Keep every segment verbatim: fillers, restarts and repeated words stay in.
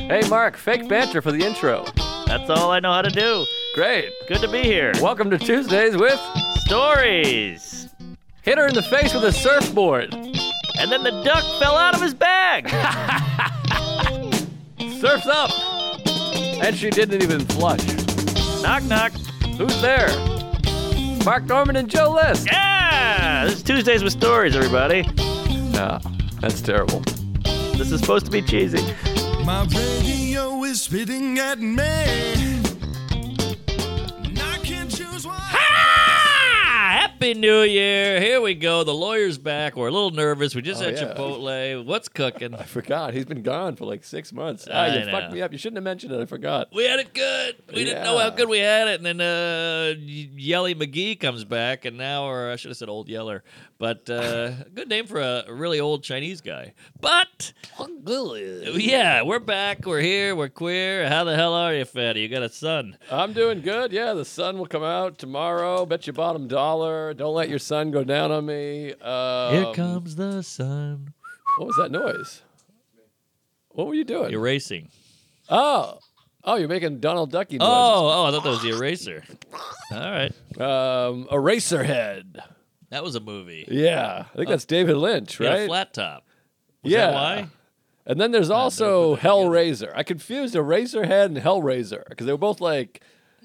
Hey, Mark, fake banter for the intro. That's all I know how to do. Great. Good to be here. Welcome to Tuesdays with Stories. Hit her in the face with a surfboard. And then the duck fell out of his bag. Surf's up. And she didn't even flush. Knock, knock. Who's there? Mark Norman and Joe List. Yeah! This is Tuesdays with Stories, everybody. No, that's terrible. This is supposed to be cheesy. My radio is spitting at me. And I can't choose one. Ah! Happy New Year. Here we go. The lawyer's back. We're a little nervous. We just Oh, had yeah. Chipotle. What's cooking? I forgot. He's been gone for like six months. Ah, I you know. fucked me up. You shouldn't have mentioned it. I forgot. We had it good. We didn't know how Yeah. good we had it. And then uh, Yelly McGee comes back, and now, or I should have said Old Yeller. But uh, good name for a really old Chinese guy. But yeah, we're back. We're here. We're queer. How the hell are you, fatty? You got a son. I'm doing good. Yeah, the sun will come out tomorrow. Bet you bottom dollar. Don't let your sun go down on me. Um, Here comes the sun. What was that noise? What were you doing? Erasing. Oh. Oh, you're making Donald Ducky noises. Oh, oh, I thought that was the eraser. All right. Um, Eraserhead. That was a movie. Yeah. I think that's David Lynch, He had right? a flat top. Was yeah. that why? And then there's also put that together. Hellraiser. I confused Eraserhead and Hellraiser because they were both like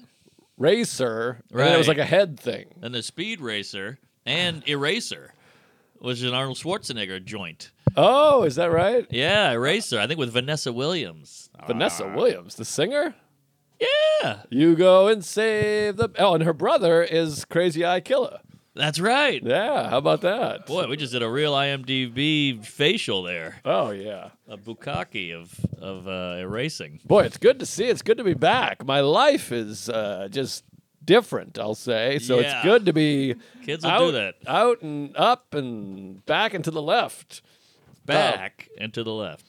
racer, and then it was Right. like a head thing. Then the Speed Racer and Eraser, which is an Arnold Schwarzenegger joint. Oh, is that right? Yeah, Eraser. I think with Vanessa Williams. Vanessa Williams, the singer? Yeah, You go and save the... Oh, and her brother is Crazy Eye Killer. that's right. Yeah, how about that? Boy, we just did a real I M D B facial there. Oh, yeah. A bukkake of of uh, erasing. Boy, it's good to see. It's good to be back. My life is uh, just different, I'll say. So Yeah. it's good to be Kids will out, do that. out and up and back and to the left. Back and to the left.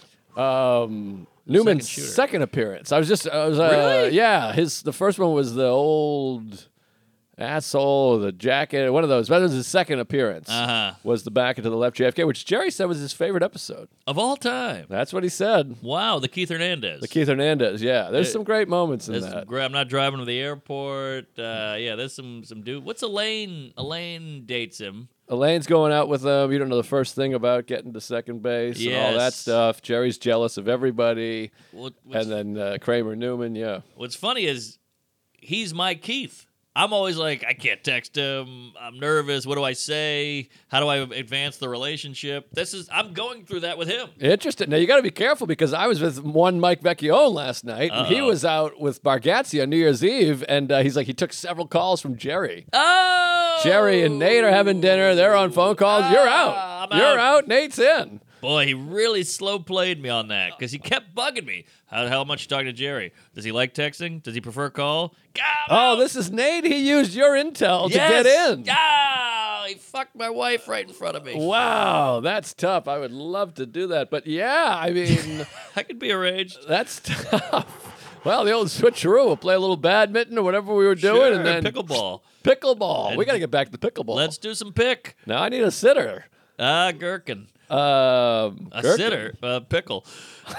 Um, Newman's Second shooter. second appearance. I was just, I was, uh, Really? yeah. His the first one was the old asshole, the jacket, one of those. But it was his second appearance. Uh huh. Was the back and to the left J F K, which Jerry said was his favorite episode. Of all time. That's what he said. Wow, the Keith Hernandez. The Keith Hernandez. Yeah, there's It- some great moments in There's that. some gra- I'm not driving to the airport. Uh, yeah, there's some some dude. What's Elaine? Elaine dates him. Elaine's going out with him. You don't know the first thing about getting to second base and all that Yes. stuff. Jerry's jealous of everybody. What, what's, And then uh, Kramer Newman, yeah. what's funny is he's my Keith. I'm always like, I can't text him. I'm nervous. What do I say? How do I advance the relationship? This is I'm going through that with him. Interesting. Now, you got to be careful because I was with one Mike Vecchione last night, and he Uh-oh. was out with Bargatze on New Year's Eve, and uh, he's like, he took several calls from Jerry. Oh, Jerry and Nate are having dinner. They're on phone calls. You're Ah, out. I'm You're out. out. Nate's in. Boy, he really slow played me on that because he kept bugging me. How, how much you talking to Jerry? Does he like texting? Does he prefer call? God, Oh, this is Nate. He used your intel to get in. Ah, he fucked my wife right in front of me. Wow, that's tough. I would love to do that. But yeah, I mean, I could be arranged. that's tough. Well, the old switcheroo. We'll play a little badminton or whatever we were doing, Sure, and then pickleball. pickleball. And- we got to get back to pickleball. Let's do some pick. Now I need a sitter. Ah, gherkin. Um, A Gherkin. sitter. Uh, pickle.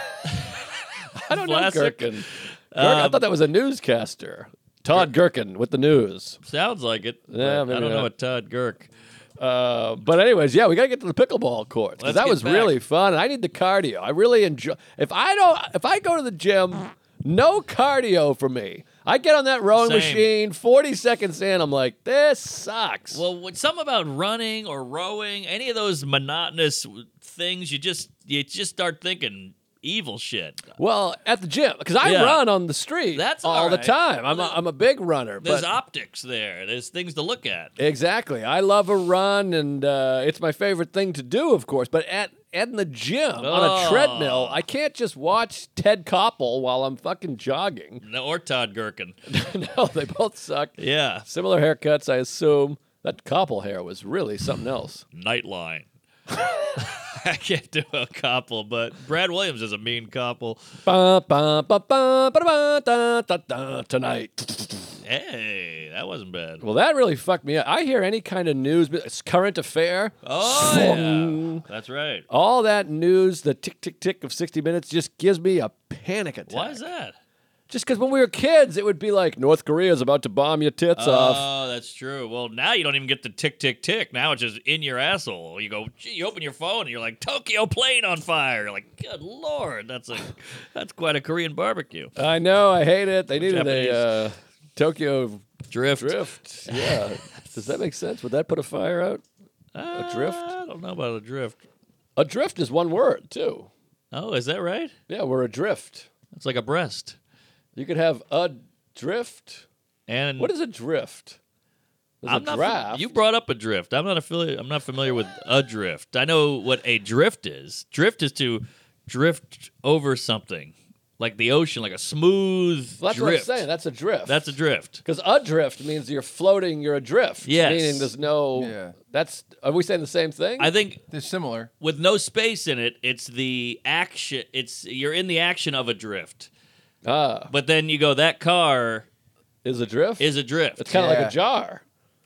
I don't know Classic. Gherkin. Gherkin. I Um, thought that was a newscaster. Todd Gherkin with the news. Sounds like it. Yeah, but maybe I don't know not. what Todd Gurk. Uh, but anyways, yeah, we got to get to the pickleball courts because Let's that get was back. really fun. And I need the cardio. I really enjoy. If I don't, if I go to the gym, no cardio for me. I get on that rowing Same. machine. Forty seconds in, I'm like, this sucks. Well, when something about running or rowing, any of those monotonous things, you just you just start thinking evil shit. Well, at the gym because I Yeah. run on the street That's all all the right. time. I'm a, Well, I'm a big runner. There's but optics there. There's things to look at. Exactly. I love a run, and uh, it's my favorite thing to do, of course. But at, at in the gym on a Oh. treadmill, I can't just watch Ted Koppel while I'm fucking jogging. No, or Todd Gherkin. No, they both suck. Yeah. Similar haircuts, I assume. That Koppel hair was really something else. Nightline. I can't do a couple, but Brad Williams is a mean couple. Ba, ba, ba, ba, ba, ba, da, da, da, tonight. Hey, That wasn't bad. Well, that really fucked me up. I hear any kind of news, it's current affair. Oh, yeah. That's right. All that news, the tick, tick, tick of sixty minutes just gives me a panic attack. Why is that? Just because when we were kids, it would be like, North Korea's about to bomb your tits oh, off. Oh, that's true. Well, now you don't even get the tick, tick, tick. Now it's just in your asshole. You go, gee, you open your phone, and you're like, Tokyo plane on fire. You're like, good Lord, that's a that's quite a Korean barbecue. I know, I hate it. They needed Japanese. a uh, Tokyo Drift. drift. Yeah. Does that make sense? Would that put a fire out? Uh, drift? I don't know about a drift. A drift is one word, too. Oh, is that right? Yeah, we're adrift. It's like a breast. You could have a drift. And What is a drift? There's I'm a not draft. Fa- you brought up a drift. I'm not affiliate. I'm not familiar with a drift. I know what a drift is. Drift is to drift over something, like the ocean, like a smooth Well, that's drift. what I'm saying. That's a drift. That's a drift. Because adrift means you're floating, you're adrift. Yes. Meaning there's no. Yeah. That's. Are we saying the same thing? I think They're similar. with no space in it, it's the action. It's you're in the action of a drift. ah, But then you go, that car is a drift? is a drift. It's kind of like Yeah. a jar.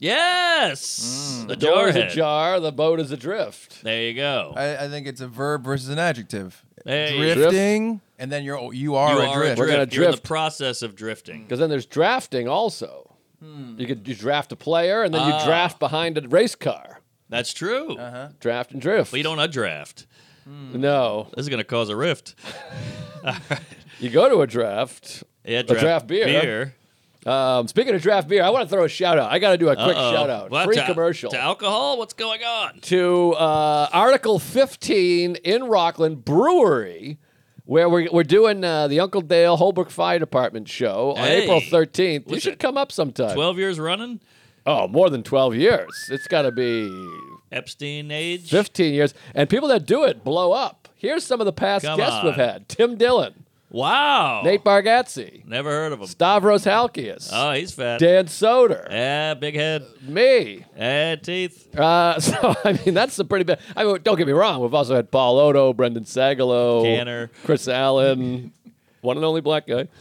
Yes, the The door is a jarhead. jar. The boat is adrift. There you go. I, I think it's a verb versus an adjective. Hey. Drifting, and then you're you are you adrift. are adrift. We're gonna You're in the drift. process of drifting. Because then there's drafting also. You could you draft a player and then you Ah. draft behind a race car. That's true. Uh-huh. Draft and drift. But you don't undraft. No. This is going to cause a rift. You go to a draft. Yeah, draft beer. Beer. Um, speaking of draft beer, I want to throw a shout out. I got to do a quick Uh-oh. shout out. What, Free to, commercial. To alcohol? What's going on? to uh, Article fifteen in Rockland Brewery, where we're, we're doing uh, the Uncle Dale Holbrook Fire Department show on Hey. April thirteenth. You What's should it? come up sometime. twelve years running? Oh, more than twelve years. It's got to be Epstein age? fifteen years. And people that do it blow up. Here's some of the past Come guests on. we've had. Tim Dillon, Wow. Nate Bargatze, Never heard of him. Stavros Halkias, Oh, he's fat. Dan Soder, Yeah, big head. me. Yeah, teeth. Uh, so, I mean, that's a pretty bad. I mean, don't get me wrong. We've also had Paul Odo, Brendan Sagalow, Canner. Chris Allen, one and only black guy.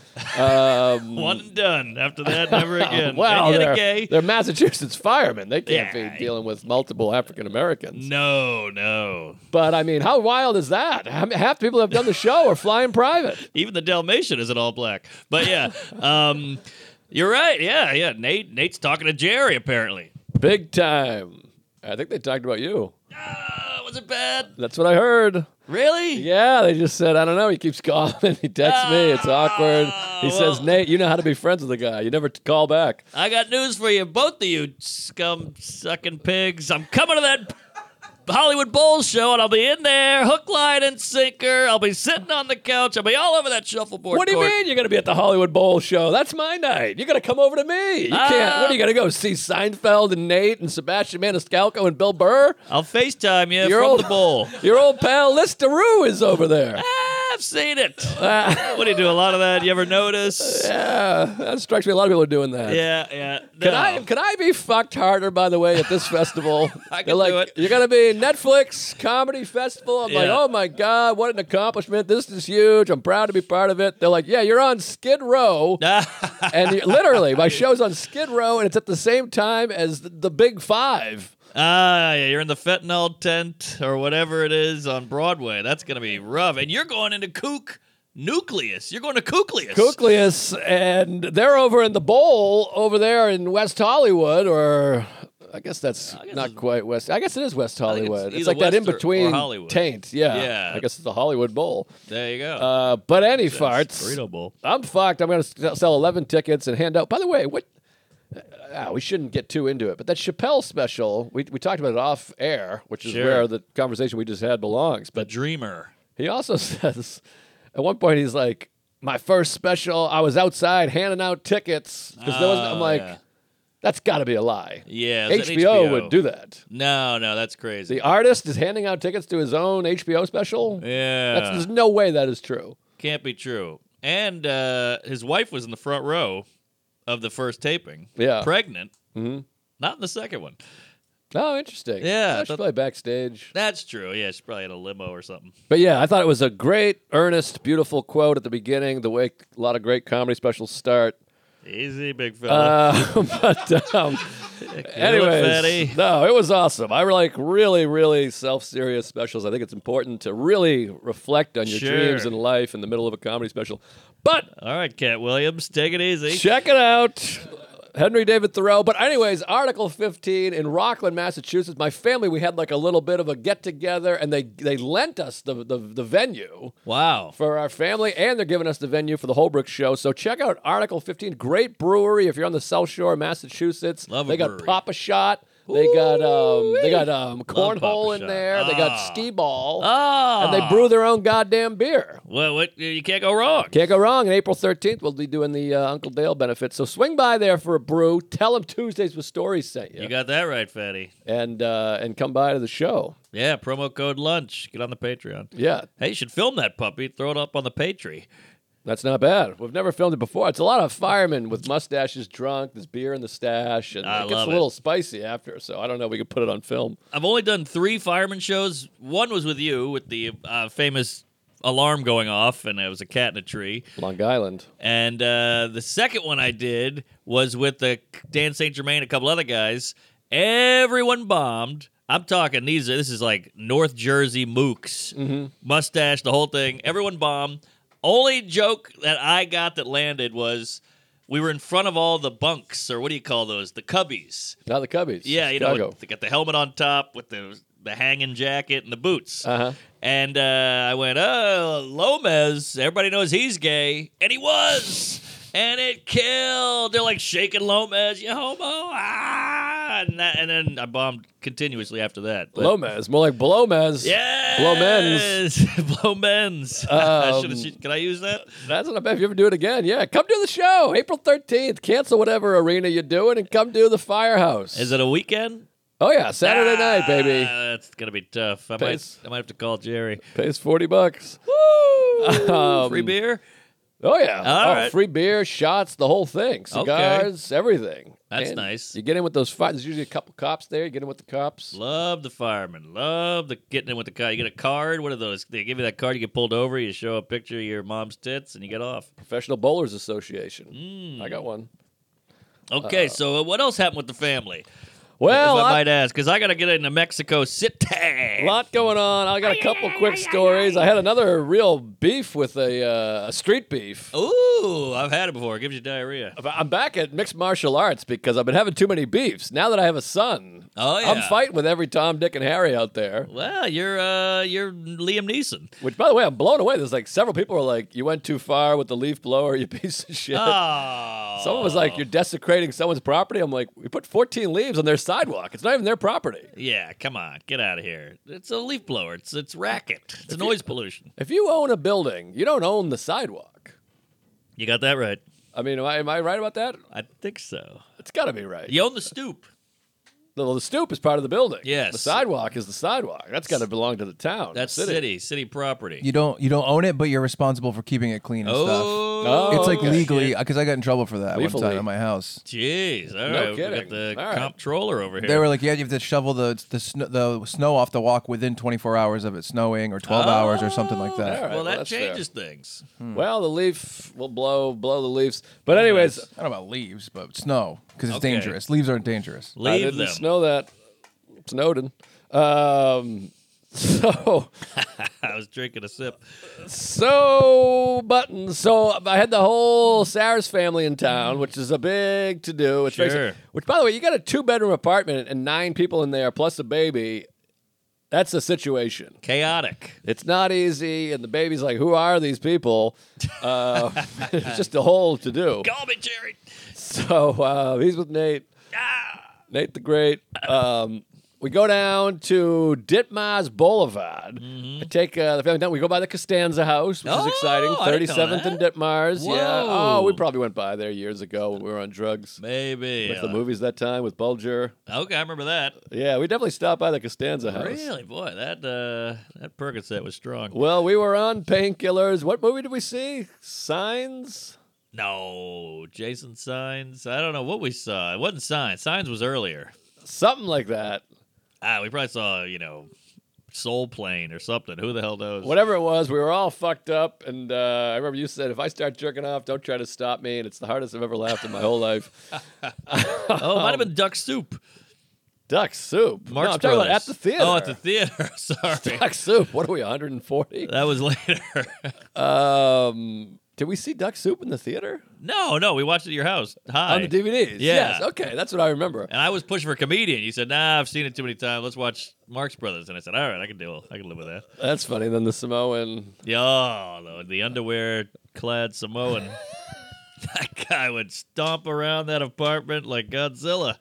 Um, One and done. After that, never again. Wow, and yet they're, a gay. they're Massachusetts firemen. They can't Yeah. be dealing with multiple African Americans. No, no. But, I mean, how wild is that? I mean, half the people that have done the show are flying private. Even the Dalmatian isn't all black. But yeah, um, you're right. Yeah, yeah. Nate, Nate's talking to Jerry apparently. Big time. I think they talked about you. Ah, was it bad? That's what I heard. Really? Yeah, they just said, I don't know. He keeps calling. He texts me. It's awkward. He well- says, Nate, you know how to be friends with the guy. You never t- call back. I got news for you, both of you scum sucking pigs. I'm coming to that Hollywood Bowl show, and I'll be in there, hook, line, and sinker. I'll be sitting on the couch. I'll be all over that shuffleboard. What do you court. mean you're going to be at the Hollywood Bowl show? That's my night. You're going to come over to me. You can't. Ah. What are you going to go see Seinfeld and Nate and Sebastian Maniscalco and Bill Burr? I'll FaceTime you Your from old- the bowl. Your old pal Listeroo is over there. Ah, I've seen it. what do you do? A lot of that? You ever notice? Yeah, that strikes me. A lot of people are doing that. Yeah, yeah. Can No. I can I be fucked harder, by the way, at this festival? I can They're like, do it. You're going to be Netflix Comedy Festival. I'm like, Yeah. oh my God, what an accomplishment. This is huge. I'm proud to be part of it. They're like, yeah, you're on Skid Row. and you, literally, my show's on Skid Row, and it's at the same time as the, the Big Five. Ah, yeah, you're in the fentanyl tent or whatever it is on Broadway. That's going to be rough. And you're going into Kook Nucleus. You're going to Kookleus. Cookleus, and they're over in the bowl over there in West Hollywood, or I guess that's I guess not it's- quite West. I guess it is West think it's Hollywood. It's, either like that in West or- or between Hollywood. taint. Yeah. Yeah. I guess it's the Hollywood Bowl. There you go. Uh, but any That's farts. Burrito Bowl. I'm fucked. I'm going to sell eleven tickets and hand out. By the way, what? Ah, we shouldn't get too into it, but that Chappelle special, we we talked about it off air, which is Sure. where the conversation we just had belongs. The But Dreamer. he also says, at one point, he's like, "My first special, I was outside handing out tickets because there wasn't." I'm Oh, like, yeah. "That's got to be a lie." Yeah, it was H at B O, H B O. would do that. No, no, that's crazy. The artist is handing out tickets to his own H B O special. yeah. That's, there's no way that is true. Can't be true. And uh, his wife was in the front row of the first taping. Yeah. Pregnant. Mhm. Not in the second one. Oh, interesting. Yeah, She's that- probably backstage. That's true. Yeah, she's probably in a limo or something. But yeah, I thought it was a great, earnest, beautiful quote at the beginning. The way a lot of great comedy specials start. Easy, big fella. Uh, but um, Fatty. anyways, no, it was awesome. I like really, really self-serious specials. I think it's important to really reflect on your Sure. dreams in life in the middle of a comedy special. But All right, Cat Williams, take it easy. check it out. Henry David Thoreau. But anyways, Article fifteen in Rockland, Massachusetts. My family, we had like a little bit of a get-together, and they, they lent us the, the, the venue Wow. for our family, and they're giving us the venue for the Holbrook show. So check out Article fifteen. Great brewery if you're on the South Shore of Massachusetts. Love a they got brewery. Papa Shot. They got um, they got um, Papa cornhole in Shot. there. They got Ah. skee ball, Oh. and they brew their own goddamn beer. Well, what, you can't go wrong. Can't go wrong. On April thirteenth, we'll be doing the uh, Uncle Dale benefit. So swing by there for a brew. Tell them Tuesdays with Stories sent you, You got that right, Fatty. and uh, and come by to the show. Yeah, promo code lunch. Get on the Patreon. Yeah, Hey, you should film that puppy. Throw it up on the Patreon. that's not bad. We've never filmed it before. It's a lot of firemen with mustaches, drunk. There's beer in the stash, and I it gets love a it. little spicy after. So I don't know. We could put it on film. I've only done three fireman shows. One was with you, with the uh, famous alarm going off, and it was a cat in a tree. Long Island. And uh, the second one I did was with the Dan Saint Germain, a couple other guys. Everyone bombed. I'm talking these are this is like North Jersey mooks, Mm-hmm. mustache, the whole thing. Everyone bombed. Only joke that I got that landed was we were in front of all the bunks, or what do you call those? The cubbies. Not the Cubbies. Yeah, you Chicago. know, they got the helmet on top with the the hanging jacket and the boots. Uh-huh. And uh, I went, oh, Lomez. Everybody knows he's gay, and he was. And it killed. They're like shaking Lomez, you homo. Ah! And, that, and then I bombed continuously after that. But- Blomez, more like Blomez. Yes! Blow men's. Blow men's. Um, Should've- Can I use that? That's not bad. If you ever do it again, yeah, come do the show. April thirteenth. Cancel whatever arena you're doing and come do the Firehouse. Is it a weekend? Oh, yeah, Saturday night, baby. Ah, that's going to be tough. I might, Pays- I might have to call Jerry. Pays forty bucks. Woo! Um, Free beer? Oh, yeah. All oh, right. free beer, shots, the whole thing. Cigars, everything. That's And nice. You get in with those five. There's usually a couple cops there. You get in with the cops. Love the firemen. Love the getting in with the car. You get a card. What are those? They give you that card. You get pulled over. You show a picture of your mom's tits, and you get off. Professional Bowlers Association. Mm. I got one. Okay, so what else happened with the family? Well, if I I- might ask, because I got to get into Mexico City. A lot going on. I got a couple quick stories. I had another real beef with a, uh, a street beef. Ooh, I've had it before. It gives you diarrhea. I'm back at mixed martial arts because I've been having too many beefs. Now that I have a son, Oh, I'm yeah. fighting with every Tom, Dick, and Harry out there. Well, you're uh, you're Liam Neeson. Which, by the way, I'm blown away. There's like several people are like, "You went too far with the leaf blower, you piece of shit." Oh, Someone was like, "You're desecrating someone's property." I'm like, "We put fourteen leaves on their sidewalk. It's not even their property." yeah, come on, get out of here. It's a leaf blower. It's it's racket. It's noise pollution. If you own a building, you don't own the sidewalk. You got that right. I mean, am I, am I right about that? I think so. It's got to be right. You own the stoop. Well, the stoop is part of the building. Yes. The sidewalk is the sidewalk. That's got to belong to the town. That's the city. city, property. You don't you don't own it, but you're responsible for keeping it clean and stuff. oh, It's like okay. legally because I got in trouble for that one Legally. time at my house. Jeez, all No right, we kidding. got the All right. comptroller over here. They were like, "Yeah, you have to shovel the the, sn- the snow off the walk within twenty-four hours of it snowing, or twelve hours, or something like All that." right, well, well, that that's changes things. Well, the leaf will blow blow the leaves. But anyways, I don't know about leaves, but snow because it's Okay. dangerous. Leaves aren't dangerous. I Leave didn't them. know that. Snowden. Um, so I was drinking a sip. so buttons. So I had the whole Sarah's family in town, which is a big to do. It's very- Sure. Which, by the way, you got a two bedroom apartment and nine people in there plus a baby. That's a situation. Chaotic. It's not easy, and the baby's like, "Who are these people?" Uh, it's just a whole to do. Call me Jerry. So uh, he's with Nate. Ah. Nate the Great. Um, we go down to Ditmars Boulevard. I take uh, the family down. We go by the Costanza House, which Mm-hmm. Oh, is exciting. I didn't know thirty-seventh and that. Ditmars. Yeah. Whoa. Oh, we probably went by there years ago when we were on drugs. Maybe. With the uh, movies that time with Bulger. Okay, I remember that. Yeah, we definitely stopped by the Costanza House. Really, boy, that uh, that Percocet was strong. Well, we were on Painkillers. What movie did we see? Signs? No, Jason Signs. I don't know what we saw. It wasn't Signs. Signs was earlier. Something like that. Ah, we probably saw, you know, soul plane or something. Who the hell knows? Whatever it was, we were all fucked up. And uh, I remember you said, if I start jerking off, don't try to stop me. And it's the hardest I've ever laughed in my whole life. Oh, it might have been duck soup. Duck soup. Marx no, I'm talking about Brothers. at the theater. Oh, at the theater. Sorry. Duck soup. What are we, one hundred forty? That was later. um, did we see Duck Soup in the theater? no, no, we watched it at your house. Hi. On the D V Ds? Yeah. Yes. Okay, that's what I remember. And I was pushing for comedian. You said, nah, I've seen it too many times. Let's watch Marx Brothers. And I said, all right, I can deal. I can live with that. That's funny. Then the Samoan. Yeah, oh, the, the underwear-clad Samoan. That guy would stomp around that apartment like Godzilla.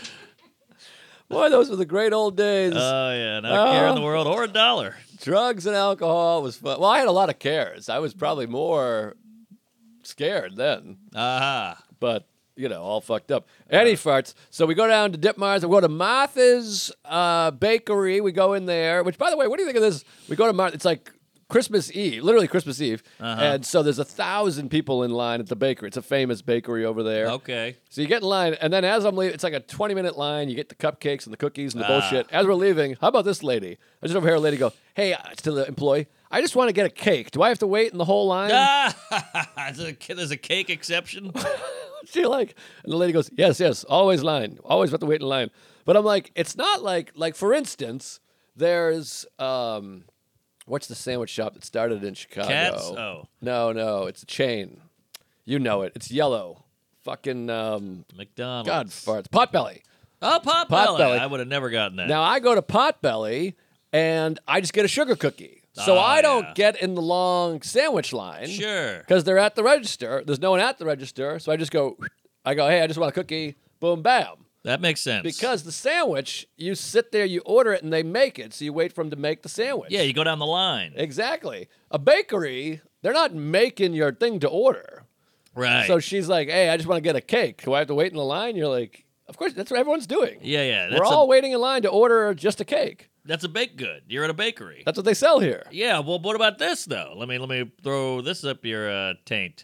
Boy, those were the great old days. Oh, yeah. Not a care in the world or a dollar. Drugs and alcohol was fun. Well, I had a lot of cares. I was probably more scared then, Aha. but you know, all fucked up. Any farts. So we go down to Dipmars. We go to Martha's uh, Bakery. We go in there. Which, by the way, what do you think of this? We go to Martha. It's like Christmas Eve, literally Christmas Eve, Uh-huh. and so there's a thousand people in line at the bakery. It's a famous bakery over there. Okay. So you get in line, and then as I'm leaving, it's like a twenty minute line. You get the cupcakes and the cookies and the Ah. bullshit. As we're leaving, how about this lady? I just overhear a lady go, "Hey," uh, to the employee, "I just want to get a cake. Do I have to wait in the whole line?" Ah, there's a- there's a cake exception. She like, and the lady goes, "Yes, yes, always line, always have to wait in line." But I'm like, it's not like, like for instance, there's um, what's the sandwich shop that started in Chicago? Cats? Oh. No, no, it's a chain. You know it. It's yellow. Fucking um, McDonald's. God farts. Potbelly. Oh, Potbelly. Potbelly. I would have never gotten that. Now I go to Potbelly and I just get a sugar cookie. So Oh, I don't yeah. get in the long sandwich line. Sure. Because they're at the register. There's no one at the register. So I just go, I go, "Hey, I just want a cookie." Boom, bam. That makes sense. Because the sandwich, you sit there, you order it, and they make it. So you wait for them to make the sandwich. yeah, you go down the line. Exactly. A bakery, they're not making your thing to order. Right. So she's like, "Hey, I just want to get a cake. Do I have to wait in the line?" You're like, "Of course, that's what everyone's doing." yeah, yeah. That's We're a, all waiting in line to order just a cake. That's a baked good. You're at a bakery. That's what they sell here. Yeah, well, what about this though? Let me let me throw this up your uh, taint.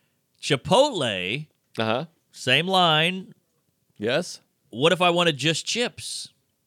Chipotle, Uh huh. same line. Yes. What if I wanted just chips?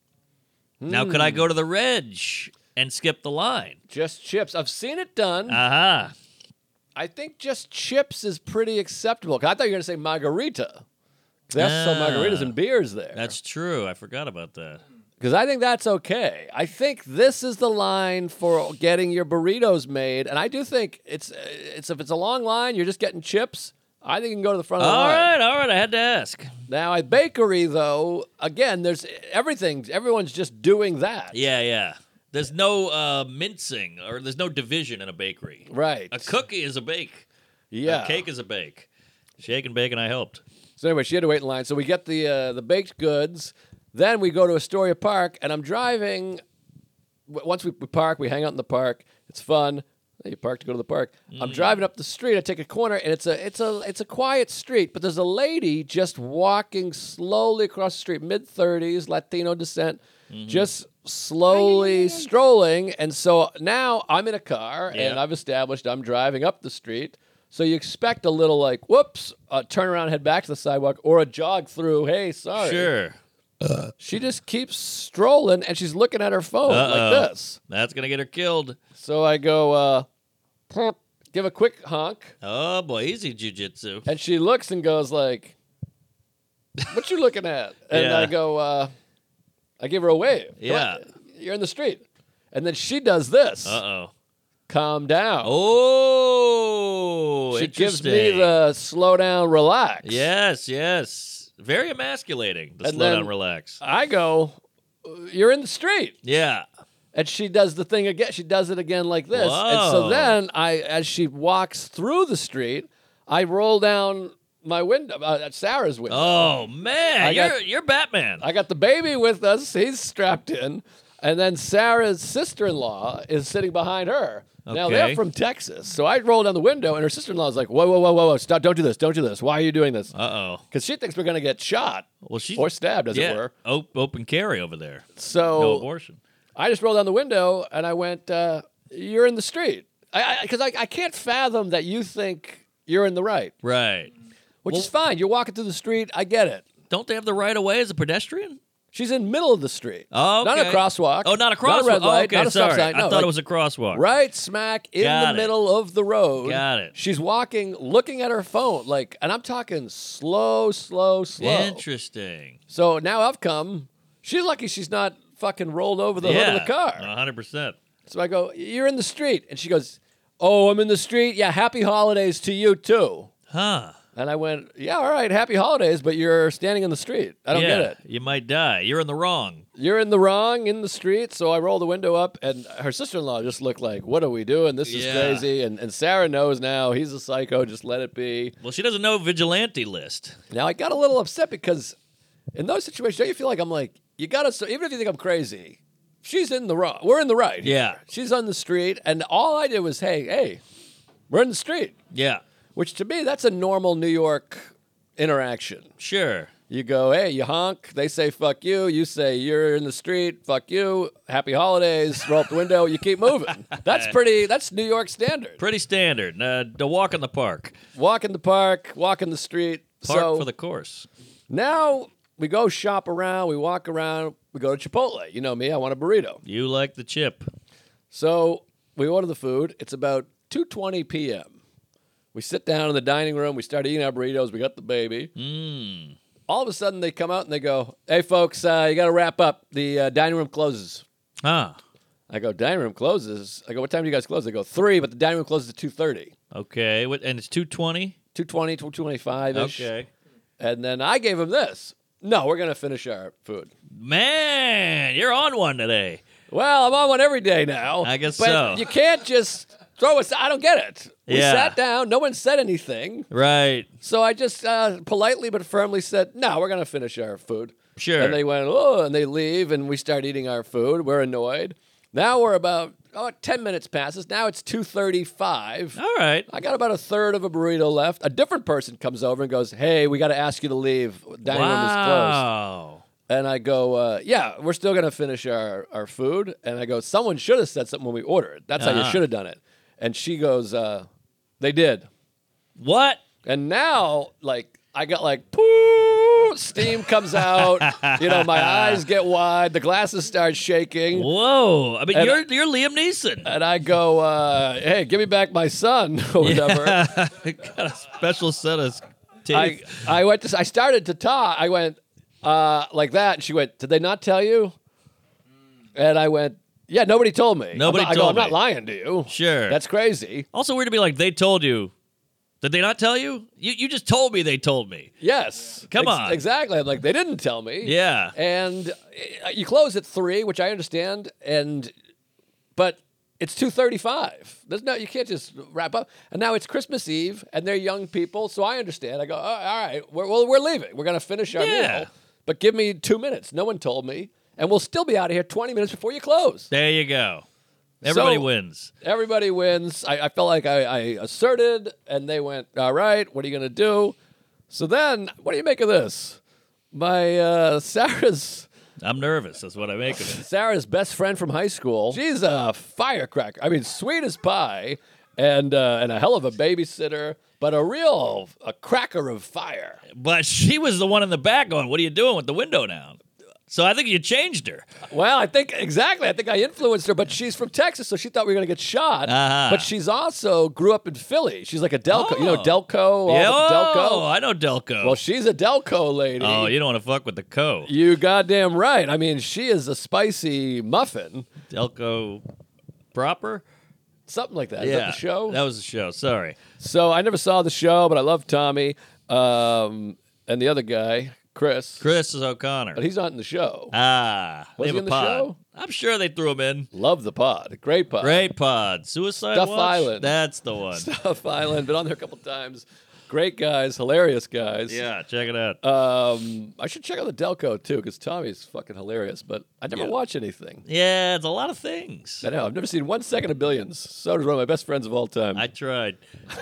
Now, could I Hmm. go to the reg and skip the line? Just chips. I've seen it done. Aha. I think just chips is pretty acceptable. 'Cause I thought you were going to say margarita. They also sell Ah. margaritas and beers there. That's true. I forgot about that. Because I think that's okay. I think this is the line for getting your burritos made, and I do think it's it's if it's a long line, you're just getting chips. I think you can go to the front of the All line. right, all right. I had to ask. Now at bakery, though, again, there's everything. Everyone's just doing that. Yeah, yeah. There's no uh, mincing or there's no division in a bakery. Right. A cookie is a bake. Yeah. A cake is a bake. Shake and bake, and I helped. So anyway, she had to wait in line. So we get the uh, the baked goods. Then we go to Astoria Park, and I'm driving. w- Once we, we park, we hang out in the park. It's fun. You park to go to the park. I'm driving up the street. I take a corner, and it's a it's a it's a quiet street. But there's a lady just walking slowly across the street, mid thirties, Latino descent, just slowly strolling. And so now I'm in a car, and Yeah. I've established I'm driving up the street. So you expect a little like, whoops, uh, turn around, head back to the sidewalk, or a jog through. Hey, sorry. Sure. She just keeps strolling, and she's looking at her phone Uh-oh. like this. That's going to get her killed. So I go, uh, "Pump," give a quick honk, Oh, boy. Easy jujitsu. and she looks and goes like, "What you looking at?" And Yeah. I go, uh, I give her a wave. Come Yeah. on, you're in the street. And then she does this. Uh-oh. Calm down. Oh, she gives me interesting. the slow down, relax. Yes, yes. Very emasculating. The And slow then- down, relax. I go, "You're in the street." Yeah. And she does the thing again. She does it again like this. And Whoa. so then I, as she walks through the street, I roll down my window, uh, at Sarah's window. Oh man, I you're got- you're Batman. I got the baby with us. He's strapped in. And then Sarah's sister-in-law is sitting behind her. Now, Okay. they're from Texas. So I roll down the window, and her sister-in-law is like, whoa, whoa, whoa, whoa, whoa, stop, don't do this, don't do this. Why are you doing this? Uh oh. Because she thinks we're going to get shot Well, she or stabbed, as yeah, it were. op- open carry over there. So No abortion. I just rolled down the window, and I went, uh, you're in the street. Because I, I, I can't fathom that you think you're in the right, Right. which Well- is fine. You're walking through the street. I get it. Don't they have the right of way as a pedestrian? She's in middle of the street. Oh, Not a okay. crosswalk. Oh, not a crosswalk. Not a red Oh, light. okay, not a stop sorry. sign. I No, thought like, it was a crosswalk. right smack in Got the it. middle of the road. Got it. She's walking, looking at her phone, like, and I'm talking slow, slow, slow. Interesting. So now I've come. She's lucky she's not fucking rolled over the yeah, hood of the car. one hundred percent. So I go, "You're in the street," and she goes, "Oh, I'm in the street. Yeah, happy holidays to you too." Huh. And I went, "Yeah, all right, happy holidays, but you're standing in the street. I don't yeah, get it. You might die. You're in the wrong. You're in the wrong in the street." So I roll the window up, and her sister-in-law just looked like, "What are we doing? This is Yeah. crazy." And and Sarah knows now. He's a psycho. Just let it be. Well, she doesn't know vigilante list. Now I got a little upset because in those situations, don't you feel like I'm like, you gotta, so even if you think I'm crazy, she's in the wrong. We're in the right. here. Yeah. She's on the street, and all I did was, hey, hey, we're in the street. Yeah. Which to me, that's a normal New York interaction. Sure. You go, hey, you honk. They say, fuck you. You say, you're in the street. Fuck you. Happy holidays. Roll up the window. You keep moving. That's pretty, that's New York standard. Pretty standard. Uh, the walk in the park. Walk in the park, walk in the street. Park so for the course. now we go shop around. We walk around. We go to Chipotle. You know me. I want a burrito. You like the chip. So we order the food. It's about two twenty p.m. We sit down in the dining room. We start eating our burritos. We got the baby. Mmm. All of a sudden, they come out and they go, hey, folks, uh, you got to wrap up. The uh, dining room closes. Huh. I go, dining room closes? I go, what time do you guys close? They go, three, but the dining room closes at two thirty. Okay. What, and it's two twenty? two twenty, two twenty-five-ish. Okay. And then I gave them this. No, we're going to finish our food. Man, you're on one today. Well, I'm on one every day now. I guess but so. You can't just throw us. I don't get it. We Yeah. sat down. No one said anything. Right. So I just uh, politely but firmly said, no, we're going to finish our food. Sure. And they went, oh, and they leave, and we start eating our food. We're annoyed. Now we're about, oh, ten minutes passes. Now it's two thirty-five. All right. I got about a third of a burrito left. A different person comes over and goes, hey, we got to ask you to leave. Dining room is closed. Wow. And I go, uh, yeah, we're still going to finish our, our food. And I go, someone should have said something when we ordered. That's how you Uh-huh. should have done it. And she goes, uh, they did. What? And now, like, I got like, poo, steam comes out. You know, my eyes get wide. The glasses start shaking. Whoa. I mean, And- you're you're Liam Neeson. And I go, uh, hey, give me back my son or whatever. Got a special set of I, teeth. I went to, I started to talk. I went, uh, like that. And she went, did they not tell you? And I went, yeah, nobody told me. Nobody I'm not, I go, told I'm not me. lying to you. Sure. That's crazy. Also weird to be like, they told you. Did they not tell you? You you just told me they told me. Yes. Come Ex- on. Exactly. I'm like, they didn't tell me. Yeah. And uh, you close at three, which I understand, and but it's two thirty-five. There's no, you can't just wrap up. And now it's Christmas Eve, and they're young people, so I understand. I go, oh, all right, we're, well, we're leaving. We're gonna finish our Yeah. meal, but give me two minutes. No one told me, and we'll still be out of here twenty minutes before you close. There you go. Everybody So- wins. Everybody wins. I, I felt like I, I asserted, and they went, all right, what are you going to do? So then, what do you make of this? My uh, Sarah's I'm nervous. That's what I make of it. Sarah's best friend from high school. She's a firecracker. I mean, sweet as pie, and uh, and a hell of a babysitter, but a real a cracker of fire. But she was the one in the back going, what are you doing with the window down? So I think you changed her. Well, I think exactly. I think I influenced her, but she's from Texas, so she thought we were going to get shot. Uh-huh. But she's also grew up in Philly. She's like a Delco. You know Oh. Delco? All Yeah, the Delco? oh, I know Delco. Well, she's a Delco lady. oh, you don't want to fuck with the Co. You goddamn right. I mean, she is a spicy muffin. Delco proper? Something like that. Is yeah. that the show? That was the show. Sorry. So I never saw the show, but I love Tommy um, and the other guy, Chris. Chris is O'Connor. But he's not in the show. ah. Was they he have in a the pod. show? I'm sure they threw him in. Love the pod. Great pod. Great pod. Suicide Stuff Watch? Island. That's the one. Stuff Island. Been on there a couple times. Great guys. Hilarious guys. Yeah, check it out. Um, I should check out the Delco, too, because Tommy's fucking hilarious, but I never Yeah. watch anything. yeah, it's a lot of things. I know. I've never seen one second of Billions. So does one of my best friends of all time. I tried.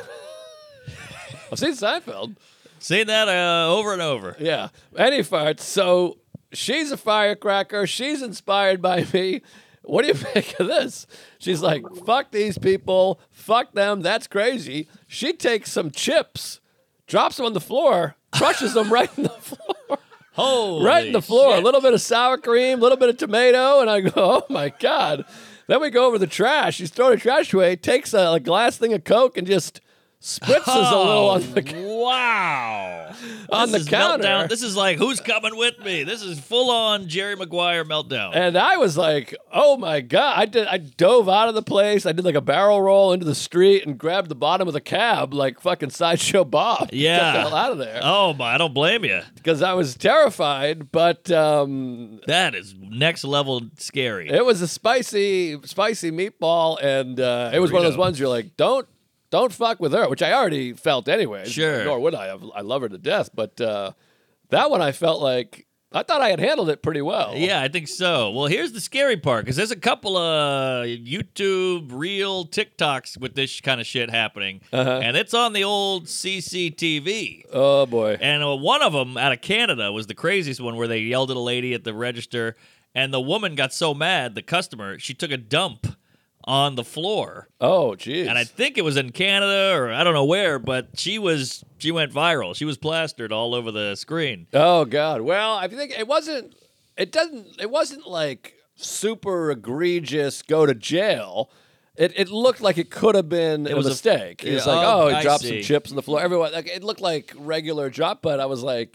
I've seen Seinfeld. Seen that uh, over and over. Yeah. Any farts. So she's a firecracker. She's inspired by me. What do you make of this? She's like, fuck these people. Fuck them. That's crazy. She takes some chips, drops them on the floor, crushes them right in the floor. Holy right in the floor. shit. A little bit of sour cream, a little bit of tomato, and I go, oh my God. Then we go over the trash. He's throwing a trash away, takes a, a glass thing of Coke and just spritzes oh, a little on the wow. on this the is counter. Meltdown. This is like, who's coming with me? This is full on Jerry Maguire meltdown. And I was like, oh my God. I did I dove out of the place. I did like a barrel roll into the street and grabbed the bottom of the cab like fucking Sideshow Bob. Yeah. Got the hell out of there. Oh my, I don't blame you. Because I was terrified, but um, That is next level scary. it was a spicy, spicy meatball, and uh, it was one of those Burrito. ones you're like, don't, don't fuck with her, which I already felt anyway. Sure. Nor would I. I love her to death, but uh, that one I felt like I thought I had handled it pretty well. Yeah, I think so. Well, here's the scary part, because there's a couple of YouTube, real TikToks with this kind of shit happening, Uh-huh. and it's on the old C C T V. Oh boy. And uh, one of them out of Canada was the craziest one, where they yelled at a lady at the register, and the woman got so mad, the customer, she took a dump on the floor. Oh jeez. And I think it was in Canada or I don't know where, but she was she went viral. She was plastered all over the screen. Oh God. Well, I think it wasn't. It doesn't. It wasn't like super egregious. Go to jail. It it looked like it could have been It a was a- mistake. He was yeah, like, oh, oh, he I dropped see. some chips on the floor. Everyone, like, it looked like regular drop, but I was like,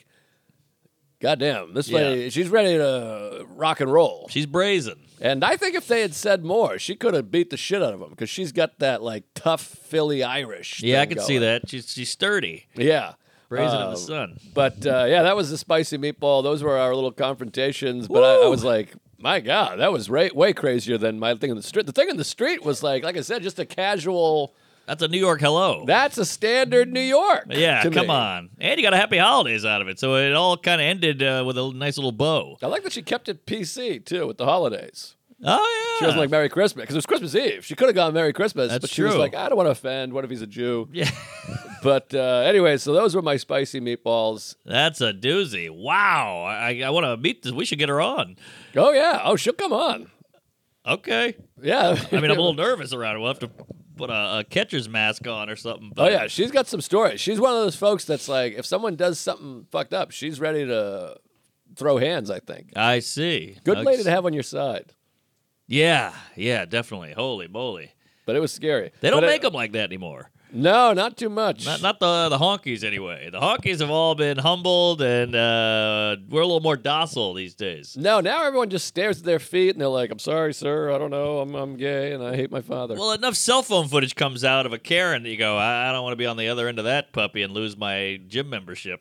God damn, this Yeah. lady, she's ready to rock and roll. She's brazen. And I think if they had said more, she could have beat the shit out of him because she's got that like tough Philly Irish. Yeah, I thing can see going. that. She's she's sturdy. Yeah. Brazen in Um, the sun. But uh, yeah, that was the spicy meatball. Those were our little confrontations. But I, I Woo! was like, my God, that was way, way crazier than my thing in the street. The thing in the street was like, like I said, just a casual. That's a New York hello. That's a standard New York. yeah, to come me. on. And you got a happy holidays out of it. So it all kind of ended uh, with a nice little bow. I like that she kept it P C too with the holidays. Oh, yeah. She wasn't like Merry Christmas because it was Christmas Eve. She could have gone Merry Christmas, That's but she was true. like, I don't want to offend. What if he's a Jew? Yeah. But uh, anyway, so those were my spicy meatballs. That's a doozy. Wow. I, I want to meet this. We should get her on. Oh yeah. Oh, she'll come on. Okay. Yeah. I mean, I'm a little nervous around her. We'll have to put a, a catcher's mask on or something. Oh But yeah, she's got some stories. She's one of those folks that's like, if someone does something fucked up, she's ready to throw hands. I think. I see. Good Okay. lady to have on your side. Yeah. Yeah, definitely. Holy moly. But it was scary. They don't But it- make them like that anymore. No, not too much. Not, not the the honkies anyway. The honkies have all been humbled, and uh, we're a little more docile these days. No, now everyone just stares at their feet and they're like, "I'm sorry, sir. I don't know. I'm I'm gay and I hate my father." Well, enough cell phone footage comes out of a Karen that you go, I, I don't want to be on the other end of that puppy and lose my gym membership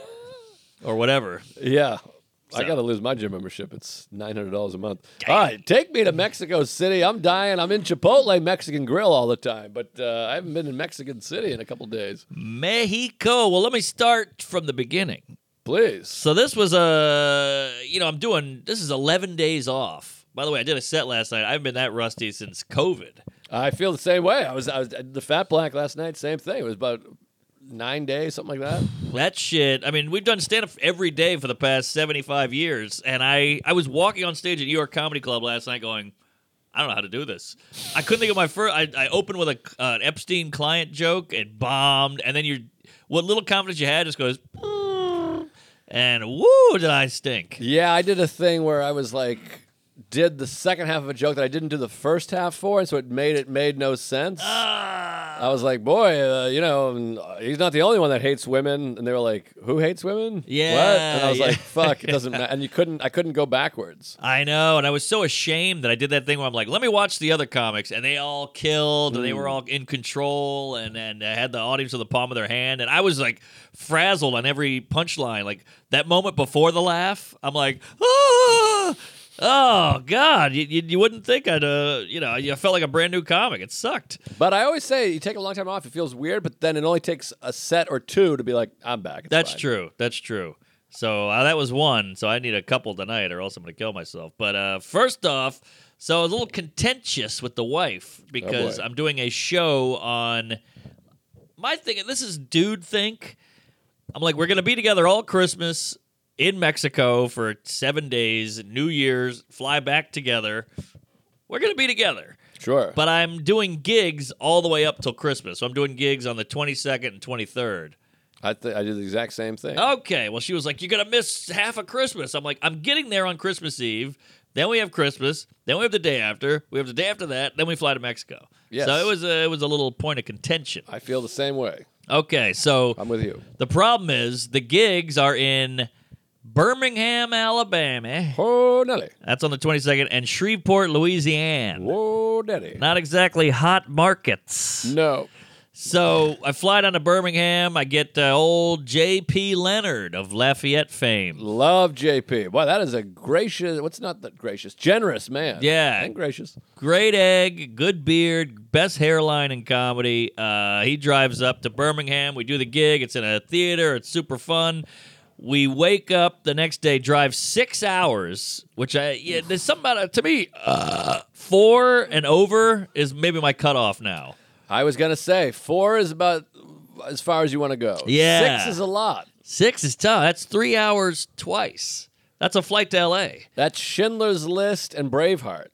or whatever. yeah. I So- got to lose my gym membership. It's nine hundred dollars a month. All right, take me to Mexico City. I'm dying. I'm in Chipotle Mexican Grill all the time, but uh, I haven't been in Mexican City in a couple days. Mexico. Well, let me start from the beginning. Please. So this was a, you know, I'm doing, this is eleven days off. By the way, I did a set last night. I haven't been that rusty since COVID. I feel the same way. I was, I was at the Fat Black last night. Same thing. It was about nine days, something like that. That shit. I mean, we've done stand up every day for the past seventy-five years, and I I was walking on stage at New York Comedy Club last night, going, I don't know how to do this. I couldn't think of my first. I, I opened with a uh, an Epstein client joke, it bombed, and then you, what little confidence you had just goes, and woo, did I stink? Yeah, I did a thing where I was like, did the second half of a joke that I didn't do the first half for, and so it made it made no sense. Ah. I was like, boy, uh, you know, and, uh, he's not the only one that hates women. And they were like, who hates women? Yeah, What? And I was yeah. like, fuck, it doesn't matter. And you couldn't, I couldn't go backwards. I know, and I was so ashamed that I did that thing where I'm like, let me watch the other comics, and they all killed, and they were all in control, and and I had the audience in the palm of their hand, and I was like frazzled on every punchline. Like that moment before the laugh, I'm like, ah! Oh God, you, you you wouldn't think I'd uh you know I felt like a brand new comic. It sucked. But I always say, you take a long time off, it feels weird, but then it only takes a set or two to be like, I'm back. It's That's fine. true. That's true. So uh, that was one. So I need a couple tonight, or else I'm gonna kill myself. But uh, first off, so I was a little contentious with the wife because boy. I'm doing a show on my thing. And this is dude think. I'm like, we're gonna be together all Christmas in Mexico for seven days, New Year's, fly back together. We're gonna be together. Sure. But I'm doing gigs all the way up till Christmas. So I'm doing gigs on the twenty-second and twenty-third. I th- I did the exact same thing. Okay, well, she was like, you're going to miss half of Christmas. I'm like, I'm getting there on Christmas Eve. Then we have Christmas. Then we have the day after. We have the day after that. Then we fly to Mexico. Yes. So it was a, it was a little point of contention. I feel the same way. Okay, so I'm with you. the problem is the gigs are in Birmingham, Alabama. Oh, Nelly. That's on the twenty-second, and Shreveport, Louisiana. Whoa, Daddy. Not exactly hot markets. No. So I fly down to Birmingham. I get uh, old J P Leonard of Lafayette fame. Love J P. Boy, that is a gracious, what's not that gracious? Generous man. Yeah. And gracious. Great egg, good beard, best hairline in comedy. Uh, he drives up to Birmingham. We do the gig. It's in a theater. It's super fun. We wake up the next day, drive six hours, which I yeah, there's something about it. To me, uh, four and over is maybe my cutoff now. I was going to say, four is about as far as you want to go. Yeah. Six is a lot. Six is tough. That's three hours twice. That's a flight to L A. That's Schindler's List and Braveheart.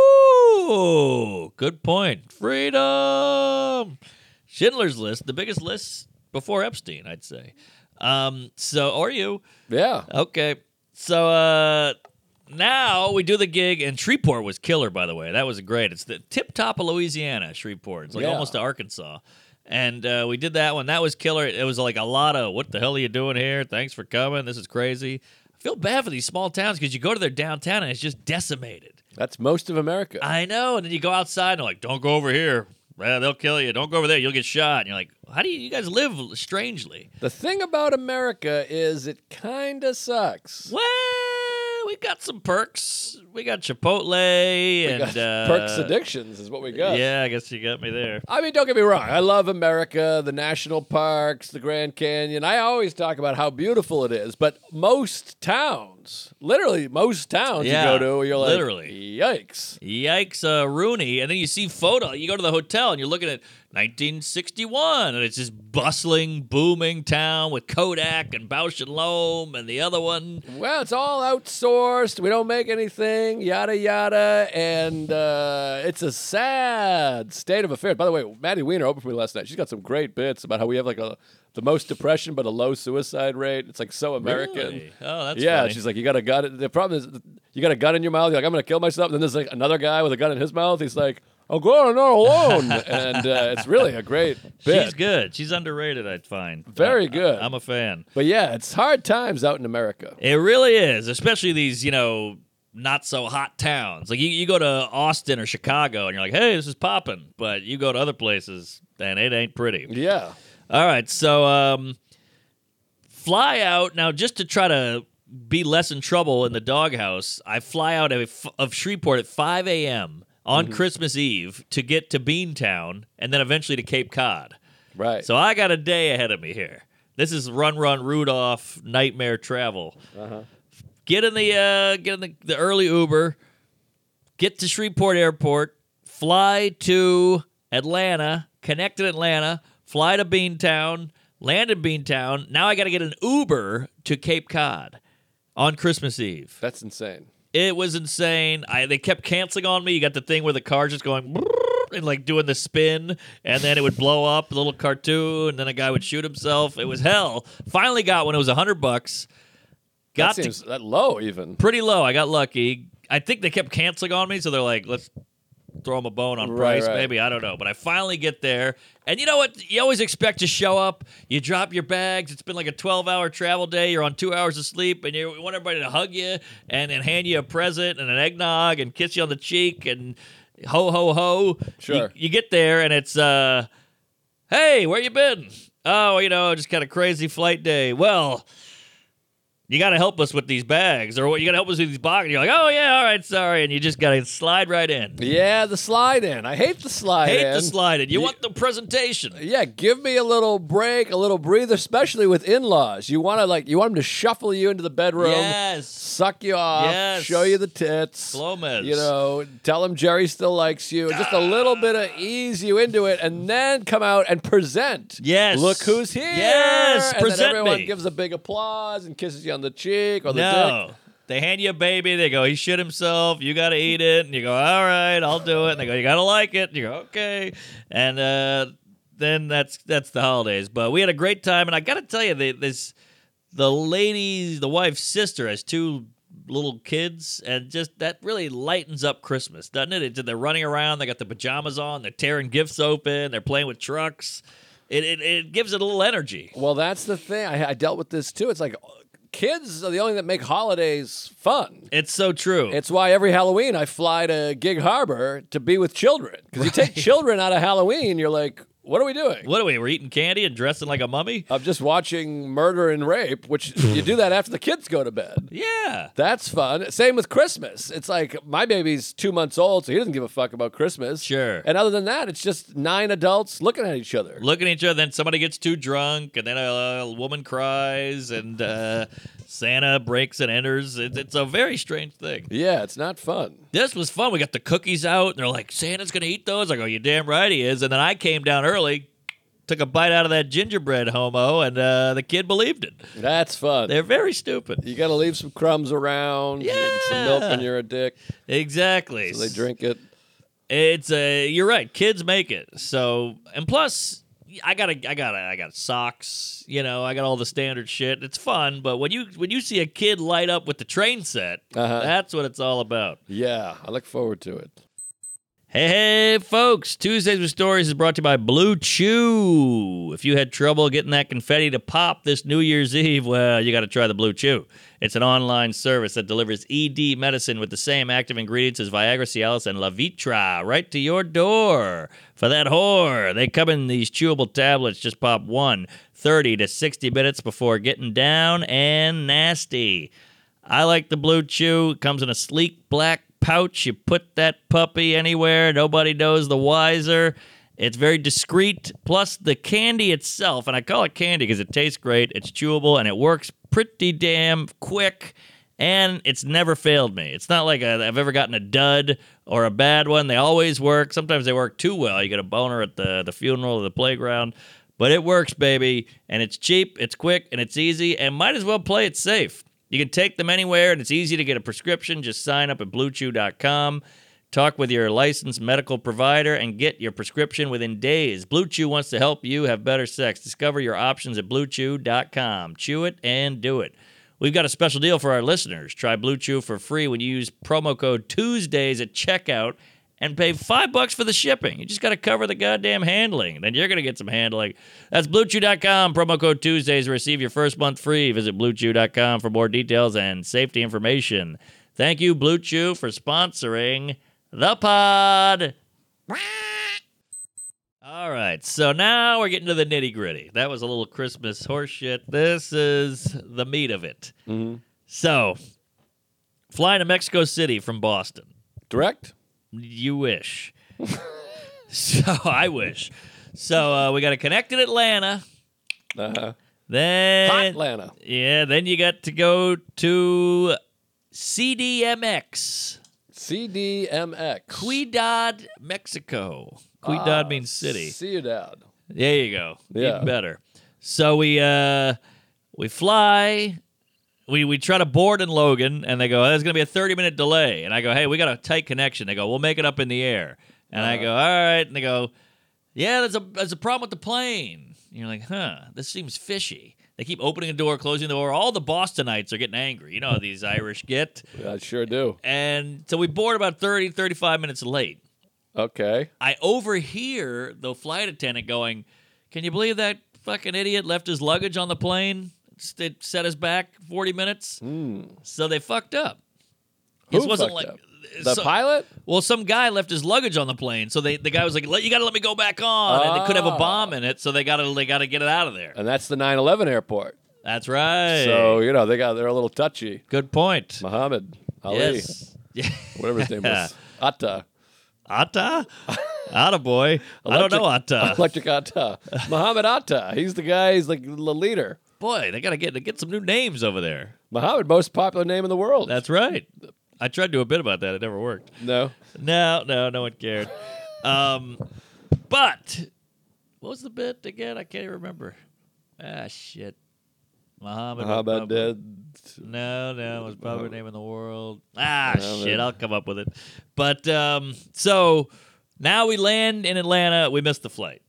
Ooh, good point. Freedom. Schindler's List, the biggest list before Epstein, I'd say. Um, so, or you. Yeah. Okay. So, uh, now we do the gig, and Shreveport was killer, by the way. That was great. It's the tip top of Louisiana, Shreveport. It's like Yeah. almost to Arkansas. And uh, we did that one. That was killer. It was like a lot of, what the hell are you doing here? Thanks for coming. This is crazy. I feel bad for these small towns because you go to their downtown and it's just decimated. That's most of America. I know. And then you go outside and they're like, don't go over here. Well, they'll kill you. Don't go over there. You'll get shot. And you're like, how do you, you guys live strangely? The thing about America is it kind of sucks. Well, we got some perks. We got Chipotle We and got uh, perks addictions is what we got. Yeah, I guess you got me there. I mean, don't get me wrong. I love America, the national parks, the Grand Canyon. I always talk about how beautiful it is, but most towns, literally most towns Yeah, you go to, you're like, literally. yikes. Yikes, uh, Rooney. And then you see photo. You go to the hotel and you're looking at nineteen sixty-one, and it's this bustling, booming town with Kodak and Bausch and Lomb and the other one. Well, it's all outsourced. We don't make anything, yada, yada. And uh, it's a sad state of affairs. By the way, Maddie Weiner opened for me last night. She's got some great bits about how we have like a the most depression but a low suicide rate. It's like so American. Really? Oh, that's yeah, funny. she's like, you got a gun. The problem is, you got a gun in your mouth. You're like, I'm going to kill myself. And then there's like another guy with a gun in his mouth. He's like, I'm going on alone. and uh, it's really a great bit. She's good. She's underrated, I'd find. Very I- good. I, I'm a fan. But yeah, it's hard times out in America. It really is, especially these, you know, not so hot towns. Like you, you go to Austin or Chicago and you're like, hey, this is popping. But you go to other places and it ain't pretty. Yeah. All right, so um, fly out now just to try to be less in trouble in the doghouse. I fly out of, of Shreveport at five a.m. on Mm-hmm. Christmas Eve to get to Beantown and then eventually to Cape Cod. Right. So I got a day ahead of me here. This is Run Run Rudolph nightmare travel. Uh-huh. Get in the uh, get in the, the early Uber. Get to Shreveport Airport. Fly to Atlanta. Connect in Atlanta. Fly to Beantown. Land in Beantown. Now I got to get an Uber to Cape Cod on Christmas Eve. That's insane. It was insane. I they kept canceling on me. You got the thing where the car's just going and like doing the spin, and then it would blow up, a little cartoon, and then a guy would shoot himself. It was hell. Finally got one. It was a hundred bucks. Got that to seems that low even. pretty low. I got lucky. I think they kept canceling on me, so they're like, let's throw them a bone on Right, price, right. maybe. I don't know. But I finally get there. And you know what? You always expect to show up. You drop your bags. It's been like a twelve-hour travel day. You're on two hours of sleep, and you want everybody to hug you and then hand you a present and an eggnog and kiss you on the cheek and ho, ho, ho. Sure. You, you get there, and it's, uh, hey, where you been? Oh, you know, just kind of crazy flight day. Well, you got to help us with these bags, or what? You got to help us with these boxes. You're like, oh yeah, all right, sorry, and you just got to slide right in. Yeah, the slide in. I hate the slide Hate in. the slide in. You Ye- want the presentation. Yeah, give me a little break, a little breather, especially with in-laws. You want to like, you want them to shuffle you into the bedroom, Yes. suck you off, Yes. show you the tits, Glomez. you know, tell them Jerry still likes you, just a little bit of ease you into it, and then come out and present. Yes. Look who's here. Yes, and present then everyone me. gives a big applause and kisses you on the cheek or the No. dick. They hand you a baby. They go, he shit himself. You got to eat it. And you go, all right, I'll do it. And they go, you got to like it. And you go, okay. And uh, then that's that's the holidays. But we had a great time, and I got to tell you, the, this the lady's, the wife's sister has two little kids, and just that really lightens up Christmas, doesn't it? it? They're running around, they got the pajamas on, they're tearing gifts open, they're playing with trucks. It it, it gives it a little energy. Well, that's the thing. I, I dealt with this too. It's like kids are the only that make holidays fun. It's so true. It's why every Halloween I fly to Gig Harbor to be with children. Because you take children out of Halloween, you're like, what are we doing? What are we? We're eating candy and dressing like a mummy? I'm just watching murder and rape, which you do that after the kids go to bed. Yeah. That's fun. Same with Christmas. It's like my baby's two months old, so he doesn't give a fuck about Christmas. Sure. And other than that, it's just nine adults looking at each other. Looking at each other, then somebody gets too drunk, and then a, a woman cries, and uh, Santa breaks and enters. It, it's a very strange thing. Yeah, it's not fun. This was fun. We got the cookies out, and they're like, Santa's going to eat those? I go, you damn right he is. And then I came down early, took a bite out of that gingerbread homo, and uh, the kid believed it. That's fun. They're very stupid. You got to leave some crumbs around, Yeah. and some milk when you're a dick, Exactly. so they drink it. It's a. You're right. Kids make it. So, and plus, I got a, I got a, I got socks. You know, I got all the standard shit. It's fun, but when you when you see a kid light up with the train set, Uh-huh. that's what it's all about. Yeah, I look forward to it. Hey, hey, folks! Tuesdays with Stories is brought to you by Blue Chew. If you had trouble getting that confetti to pop this New Year's Eve, well, you got to try the Blue Chew. It's an online service that delivers E D medicine with the same active ingredients as Viagra, Cialis, and Levitra right to your door. For that whore, they come in these chewable tablets. Just pop one, thirty to sixty minutes before getting down and nasty. I like the Blue Chew. It comes in a sleek black pouch. You put that puppy anywhere. Nobody knows the wiser. It's very discreet. Plus, the candy itself, and I call it candy because it tastes great, it's chewable, and it works pretty damn quick, and it's never failed me. It's not like a, I've ever gotten a dud or a bad one. They always work. Sometimes they work too well. You get a boner at the, the funeral or the playground. But it works, baby, and it's cheap, it's quick, and it's easy, and might as well play it safe. You can take them anywhere, and it's easy to get a prescription. Just sign up at blue chew dot com. Talk with your licensed medical provider and get your prescription within days. Blue Chew wants to help you have better sex. Discover your options at blue chew dot com. Chew it and do it. We've got a special deal for our listeners. Try Blue Chew for free when you use promo code Tuesdays at checkout and pay five bucks for the shipping. You just got to cover the goddamn handling. Then you're going to get some handling. That's blue chew dot com. Promo code Tuesdays to receive your first month free. Visit blue chew dot com for more details and safety information. Thank you, Blue Chew, for sponsoring the pod. All right, so now we're getting to the nitty gritty. That was a little Christmas horse shit. This is the meat of it. Mm-hmm. So, flying to Mexico City from Boston. Direct? You wish. So, I wish. So, uh, we got to connect in Atlanta. Uh-huh. Then, Hot Atlanta. Yeah, then you got to go to C D M X. C D M X. Ciudad, Mexico. Ciudad Ah, means city. Ciudad. There you go. Yeah. Even better. So we uh we fly. We we try to board in Logan, and they go, there's gonna be a thirty minute delay. And I go, hey, we got a tight connection. They go, we'll make it up in the air. And I go, all right. And they go, yeah, there's a there's a problem with the plane. And you're like, huh, this seems fishy. They keep opening a door, closing the door. All the Bostonites are getting angry. You know how these Irish get. I sure do. And so we board about thirty, thirty-five minutes late. Okay. I overhear the flight attendant going, can you believe that fucking idiot left his luggage on the plane? It set us back forty minutes. Mm. So they fucked up. Who This wasn't fucked like up? The so- pilot? Well, some guy left his luggage on the plane, so they the guy was like, "You got to let me go back on," and they could have a Ah. bomb in it, so they got to they got to get it out of there. And that's the nine eleven airport. That's right. So, you know, they got they're a little touchy. good point. Muhammad Ali. Yes. Yeah. Whatever his name was. Atta. Atta? Atta boy. I don't know Atta. Electric Atta. Muhammad Atta. He's the guy, he's like the leader. Boy, they got to get get some new names over there. Muhammad, most popular name in the world. That's right. I tried to do a bit about that. It never worked. no. No, no, no one cared. Um, but what was the bit again? I can't even remember. Ah, shit. Muhammad. Muhammad dead. No, no, it was probably name in the world. Ah, Muhammad. shit. I'll come up with it. But um, so now we land in Atlanta. We missed the flight.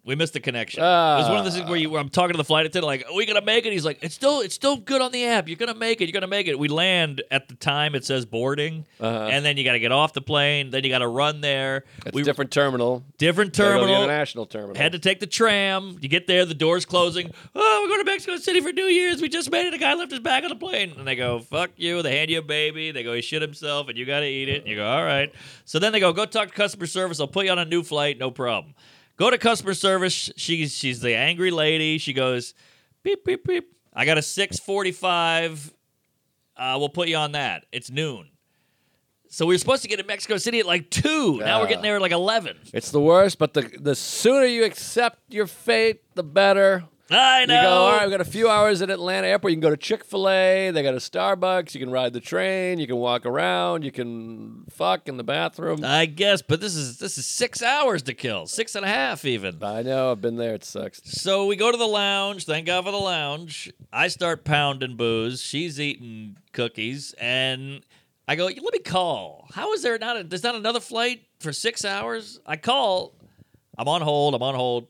We missed the connection. It was one of those things where, you, where I'm talking to the flight attendant, like, "Are we gonna make it?" He's like, "It's still, it's still good on the app. You're gonna make it. You're gonna make it." We land at the time it says boarding, Uh-huh. and then you got to get off the plane. Then you got to run there. It's we, different terminal. different Gotta go to the terminal. international terminal. Had to take the tram. You get there, the door's closing. Oh, we're going to Mexico City for New Year's. We just made it. A guy left his bag on the plane. And they go, "Fuck you." They hand you a baby. They go, "He shit himself, and you got to eat it." And you go, "All right." So then they go, "Go talk to customer service. I'll put you on a new flight. No problem." Go to customer service. She's she's the angry lady. She goes, "Beep, beep, beep. I got a six forty-five. Uh, we'll put you on that. It's noon." So we were supposed to get to Mexico City at like two. Now we're getting there at like eleven. It's the worst, but the the sooner you accept your fate, the better. I know. You go, all right, we've got a few hours at Atlanta Airport. You can go to Chick-fil-A. They got a Starbucks. You can ride the train. You can walk around. You can fuck in the bathroom. I guess, but this is this is six hours to kill, six and a half even. I know. I've been there. It sucks. So we go to the lounge. Thank God for the lounge. I start pounding booze. She's eating cookies, and I go, "Let me call. How is there not? A, there's not another flight for six hours?" I call. I'm on hold. I'm on hold.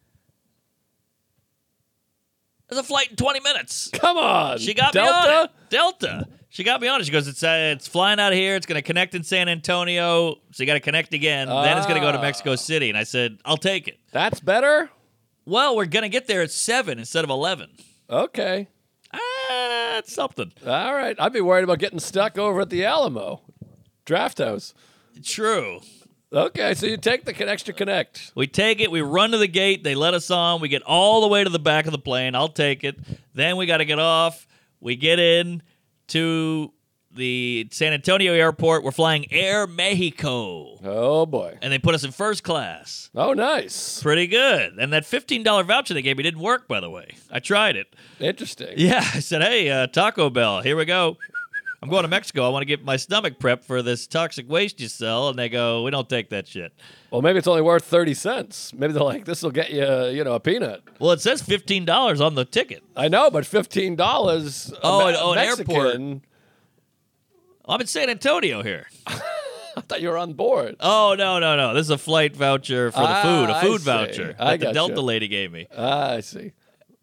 There's a flight in twenty minutes. Come on. She got Delta? me on it. Delta. She got me on it. She goes, it's uh, it's flying out of here. It's going to connect in San Antonio. So you got to connect again. Then it's going to go to Ah. Mexico City. And I said, I'll take it. That's better? Well, we're going to get there at seven instead of eleven. Okay. Ah, it's something. All right. I'd be worried about getting stuck over at the Alamo Draft House. True. Okay, so you take the extra connect. We take it. We run to the gate. They let us on. We get all the way to the back of the plane. I'll take it. Then we got to get off. We get in to the San Antonio airport. We're flying Air Mexico. Oh, boy. And they put us in first class. Oh, nice. Pretty good. And that fifteen dollars voucher they gave me didn't work, by the way. I tried it. Interesting. Yeah, I said, hey, uh, Taco Bell, here we go. I'm going to Mexico. I want to get my stomach prepped for this toxic waste you sell. And they go, we don't take that shit. Well, maybe it's only worth thirty cents. Maybe they're like, this will get you, uh, you know, a peanut. Well, it says fifteen dollars on the ticket. I know, but fifteen dollars. Oh, a an- oh, an Mexican, airport. I'm in San Antonio here. I thought you were on board. Oh, no, no, no. This is a flight voucher for the Ah, food, a I food see. voucher I that the gotcha. Delta lady gave me. Ah, I see.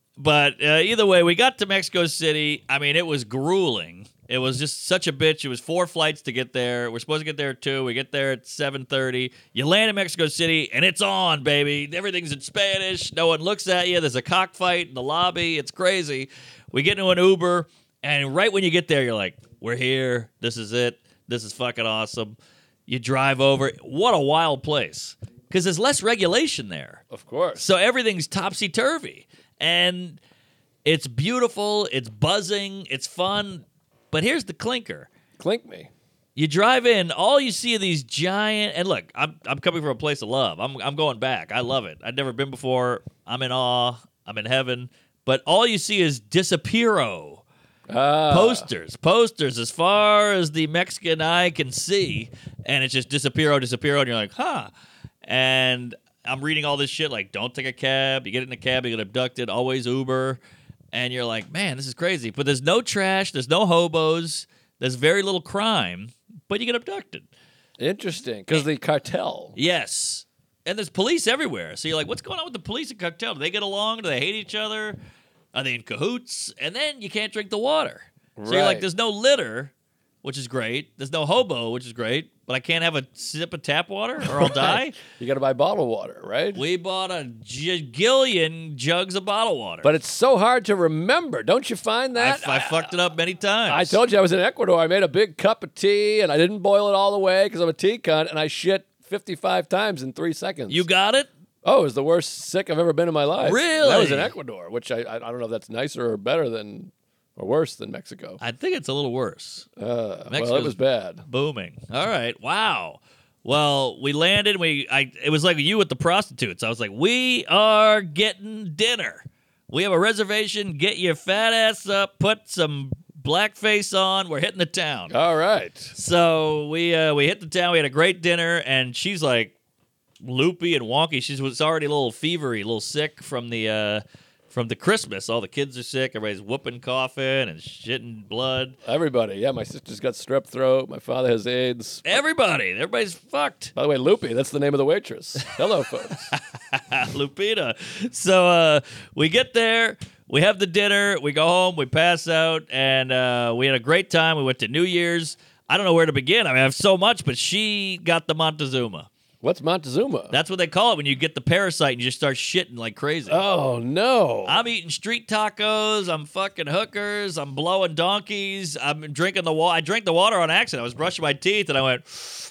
But uh, either way, we got to Mexico City. I mean, it was grueling. It was just such a bitch. It was four flights to get there. We're supposed to get there at two. We get there at seven thirty. You land in Mexico City, and it's on, baby. Everything's in Spanish. No one looks at you. There's a cockfight in the lobby. It's crazy. We get into an Uber, and right when you get there, you're like, we're here. This is it. This is fucking awesome. You drive over. What a wild place. Because there's less regulation there. Of course. So everything's topsy-turvy. And it's beautiful. It's buzzing. It's fun. But here's the clinker. Clink me. You drive in, all you see are these giant, and look, I'm I'm coming from a place of love. I'm I'm going back. I love it. I've never been before. I'm in awe. I'm in heaven. But all you see is Disapiro. Ah. Posters, posters as far as the Mexican eye can see, and it's just Disapiro, Disapiro, and you're like, huh. And I'm reading all this shit like, don't take a cab. You get in a cab, you get abducted. Always Uber. And you're like, man, this is crazy. But there's no trash. There's no hobos. There's very little crime. But you get abducted. Interesting. Because the cartel. Yes. And there's police everywhere. So you're like, what's going on with the police and cartel? Do they get along? Do they hate each other? Are they in cahoots? And then you can't drink the water. So you're like, Right. there's no litter, which is great. There's no hobo, which is great. But I can't have a sip of tap water or I'll die. You got to buy bottled water, right? We bought a gillion jugs of bottled water. But it's so hard to remember. Don't you find I, that? I fucked it up many times. I told you I was in Ecuador. I made a big cup of tea, and I didn't boil it all the way because I'm a tea cunt, and I shit fifty-five times in three seconds. You got it? Oh, it was the worst sick I've ever been in my life. Really? That was in Ecuador, which I I I don't know if that's nicer or better than or worse than Mexico. I think it's a little worse. Uh, well, it Mexico's was bad. Booming. All right. Wow. Well, we landed. We I it was like you with the prostitutes. I was like, we are getting dinner. We have a reservation. Get your fat ass up. Put some blackface on. We're hitting the town. All right. So we uh, we hit the town. We had a great dinner, and she's like loopy and wonky. She was already a little fevery, a little sick from the uh, from the Christmas. All the kids are sick. Everybody's whooping, coughing, and shitting blood. Everybody. Yeah, my sister's got strep throat. My father has AIDS. Everybody. Everybody's fucked. By the way, Loopy, that's the name of the waitress. Hello, folks. Lupita. So uh, we get there. We have the dinner. We go home. We pass out. And uh, we had a great time. We went to New Year's. I don't know where to begin. I mean, I have so much, but she got the Montezuma. What's Montezuma? That's what they call it when you get the parasite and you just start shitting like crazy. Oh, no. I'm eating street tacos. I'm fucking hookers. I'm blowing donkeys. I'm drinking the water. I drank the water on accident. I was brushing my teeth and I went,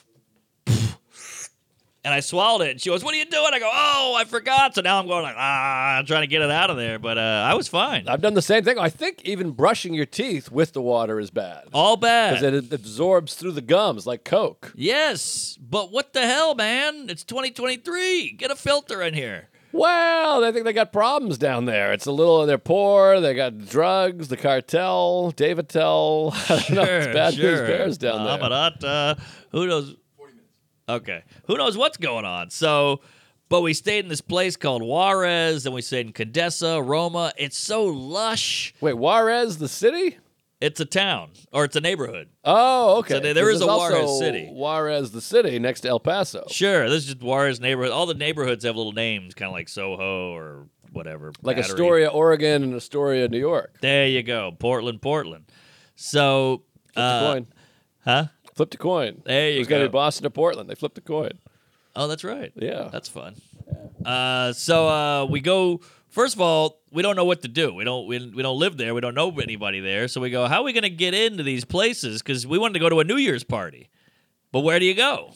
and I swallowed it. And she goes, "What are you doing?" I go, "Oh, I forgot." So now I'm going like, ah, I'm trying to get it out of there. But uh, I was fine. I've done the same thing. I think even brushing your teeth with the water is bad. All bad. Because it absorbs through the gums like Coke. Yes, but what the hell, man? It's twenty twenty-three. Get a filter in here. Well, I think they got problems down there. It's a little, they're poor, they got drugs, the cartel, Davitel. I don't know, it's bad sure. news bears down there. Amarata. Who knows? Okay. Who knows what's going on? So, but we stayed in this place called Juarez, and we stayed in Condesa, Roma. It's so lush. Wait, Juarez, the city? It's a town, or it's a neighborhood. Oh, okay. So there- there 'Cause is a there's Juarez also city. Juarez, the city, next to El Paso. Sure, this is just Juarez neighborhood. All the neighborhoods have little names, kind of like Soho or whatever. Like Battery. Astoria, Oregon, and Astoria, New York. There you go. Portland, Portland. So, Flip uh, a coin. huh? Flipped a coin. There you It was going to go. be Boston or Portland. They flipped a coin. Oh, that's right. Yeah. That's fun. Uh, so uh, we go. First of all, we don't know what to do. We don't. We, we don't live there. We don't know anybody there. So we go. How are we going to get into these places? Because we wanted to go to a New Year's party, but where do you go?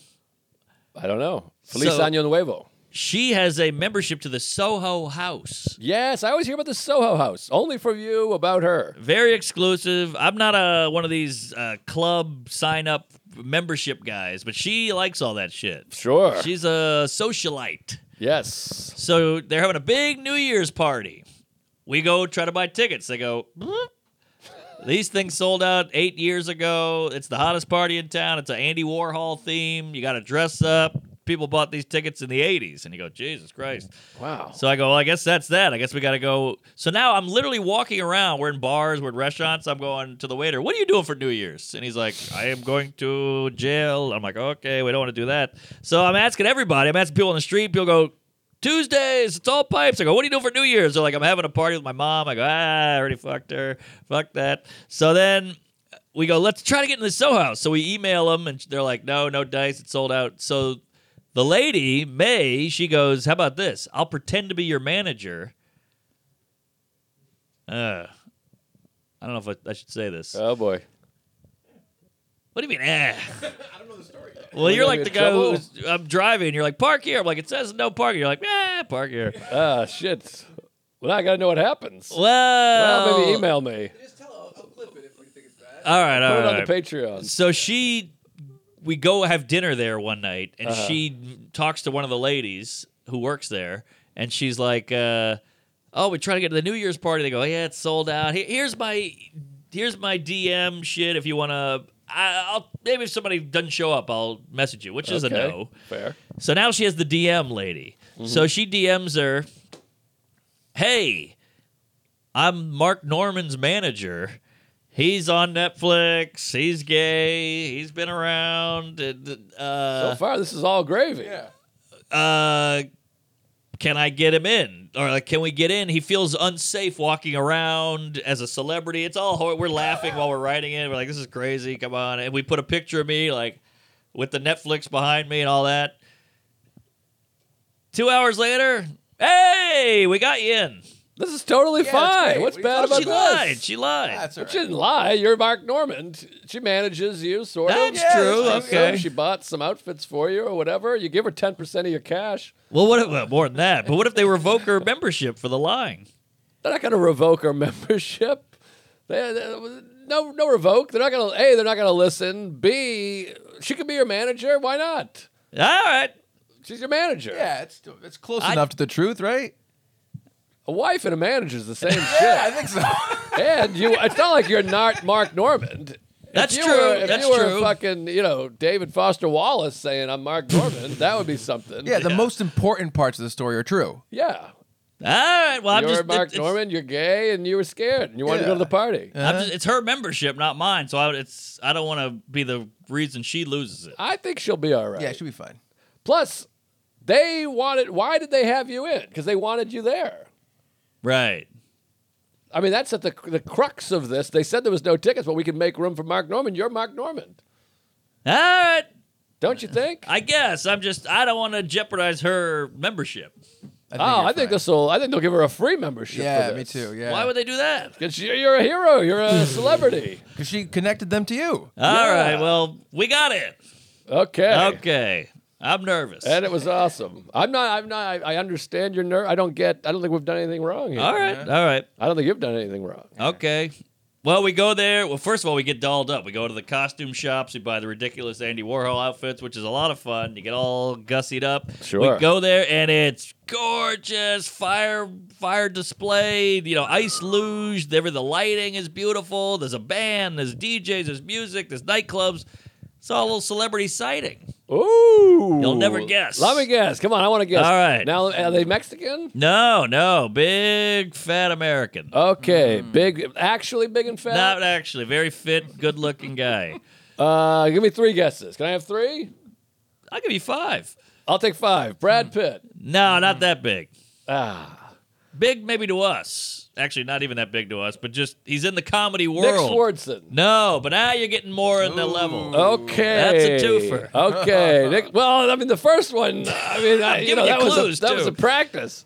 I don't know. Feliz So- Año Nuevo. She has a membership to the Soho House. Yes, I always hear about the Soho House. Only from you about her. Very exclusive. I'm not a one of these uh, club sign up membership guys, but she likes all that shit. Sure. She's a socialite. Yes. So they're having a big New Year's party. We go try to buy tickets. They go, "Bloop." These things sold out eight years ago. It's the hottest party in town. It's an Andy Warhol theme. You got to dress up. People bought these tickets in the eighties. And you go, Jesus Christ. Wow. So I go, well, I guess that's that. I guess we got to go. So now I'm literally walking around. We're in bars, we're in restaurants. I'm going to the waiter, "What are you doing for New Year's?" And he's like, "I am going to jail." I'm like, okay, we don't want to do that. So I'm asking everybody. I'm asking people on the street. People go, "Tuesdays, it's all pipes." I go, "What are you doing for New Year's?" They're like, "I'm having a party with my mom." I go, "Ah, I already fucked her. Fuck that." So then we go, "Let's try to get in the Soho House." So we email them, and they're like, "No, no dice. It's sold out." So the lady, May, she goes, "How about this? I'll pretend to be your manager." Uh, I don't know if I, I should say this. Oh, boy. What do you mean, eh? I don't know the story yet. Well, you're gonna like be the in guy trouble? who's, I'm driving, you're like, "Park here." I'm like, "It says no parking." You're like, "Yeah, park here." Ah, shit. Well, now I got to know what happens. Well, Well, maybe email me. Just tell her, I'll clip it if we think it's bad. all right, Put all it on right. the Patreon. So she, we go have dinner there one night, and Uh-huh. she talks to one of the ladies who works there, and she's like, uh, "Oh, we try to get to the New Year's party." They go, "Yeah, it's sold out. Here- Here's my, here's my D M shit. If you wanna, I, I'll maybe if somebody doesn't show up, I'll message you," which is a Okay, no. Fair. So now she has the D M lady. Mm-hmm. So she D Ms her, "Hey, I'm Mark Norman's manager. He's on Netflix. He's gay. He's been around. Uh, So far, this is all gravy. Yeah. uh, can I get him in? Or like, can we get in? He feels unsafe walking around as a celebrity. It's all hor- we're laughing while we're writing it. We're like, this is crazy. Come on. And we put a picture of me like with the Netflix behind me and all that. Two hours later, hey, we got you in. This is totally Yeah, fine. it's great. What's We bad thought about She this? lied. She lied. That's all She right. didn't lie. You're Mark Norman. She manages you, sort of. That's Yeah, true. that's true. Okay. She bought some outfits for you or whatever. You give her ten percent of your cash. Well, what if, well, more than that? But what if they revoke her membership for the lying? They're not going to revoke her membership. They, they- no, no revoke. They're not going to. A, they're not going to listen. B, she could be your manager. Why not? All right. She's your manager. Yeah, it's it's close I- enough to the truth, right? A wife and a manager is the same Yeah, I shit. think so. And you, it's not like you're not Mark Norman. That's if you true. Were, if That's you were true. fucking, you know, David Foster Wallace saying I'm Mark Norman, that would be something. Yeah, the Yeah. most important parts of the story are true. Yeah. All right. Well, I'm You're just Mark it's, Norman. You're gay, and you were scared, and you wanted to go Yeah. to the party. I'm just, it's her membership, not mine. So I, it's I don't want to be the reason she loses it. I think she'll be all right. Yeah, she'll be fine. Plus, they wanted. Why did they have you in? Because they wanted you there. Right. I mean, that's at the the crux of this. They said there was no tickets, but we can make room for Mark Norman. You're Mark Norman, All right. don't you think? I guess I'm just I don't want to jeopardize her membership. I oh, you're I think fine. this will. I think they'll give her a free membership. Yeah, for me this. too. Yeah. Why would they do that? Because you're, you're a hero. You're a celebrity. Because she connected them to you. All Yeah. right. Well, we got it. Okay. Okay. I'm nervous. And it was awesome. I'm not. I'm not. I, I understand your nerve. I don't get. I don't think we've done anything wrong here. All right. All right. I don't think you've done anything wrong. Okay. Well, we go there. Well, first of all, we get dolled up. We go to the costume shops. We buy the ridiculous Andy Warhol outfits, which is a lot of fun. You get all gussied up. Sure. We go there, and it's gorgeous. Fire, fire display. You know, ice luge. There, the lighting is beautiful. There's a band. There's D Js. There's music. There's nightclubs. It's all a little celebrity sighting. Ooh. You'll never guess. Let me guess. Come on. I want to guess. All right. Now, are they Mexican? No, no, big fat American. Okay. Big. Actually, big and fat. Not actually, very fit, good-looking guy. Uh, give me three guesses. Can I have three? I'll give you five. I'll take five. Brad Pitt. No, not that big. Ah. Big maybe to us. Actually, not even that big to us, but just he's in the comedy Nick world. Swardson. No, but now you're getting more in the level. Okay. That's a twofer. Okay. Nick, well, I mean, the first one, I mean, I, you giving know, you that, was clues, a, that too. was a practice.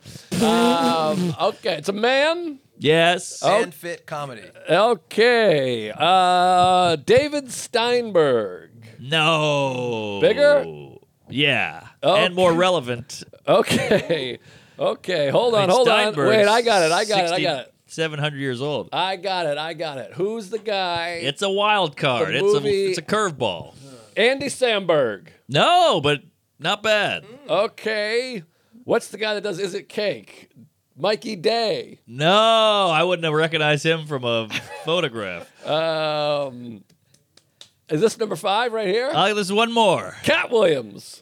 Um, okay. It's a man. Yes. And fit comedy. Okay. Uh, David Steinberg. No. Bigger? Yeah. Okay. And more relevant. Okay. Okay. Hold I on. mean, hold on. Steinberg's Wait, I got it. I got it. I got it. seven hundred years old. I got it. I got it. Who's the guy? It's a wild card. The It's movie- a it's a curveball. Andy Samberg. No, but not bad. Okay. What's the guy that does Is It Cake? Mikey Day. No, I wouldn't have recognized him from a photograph. Um, is this number five right here? Oh, there's one more. Cat Williams.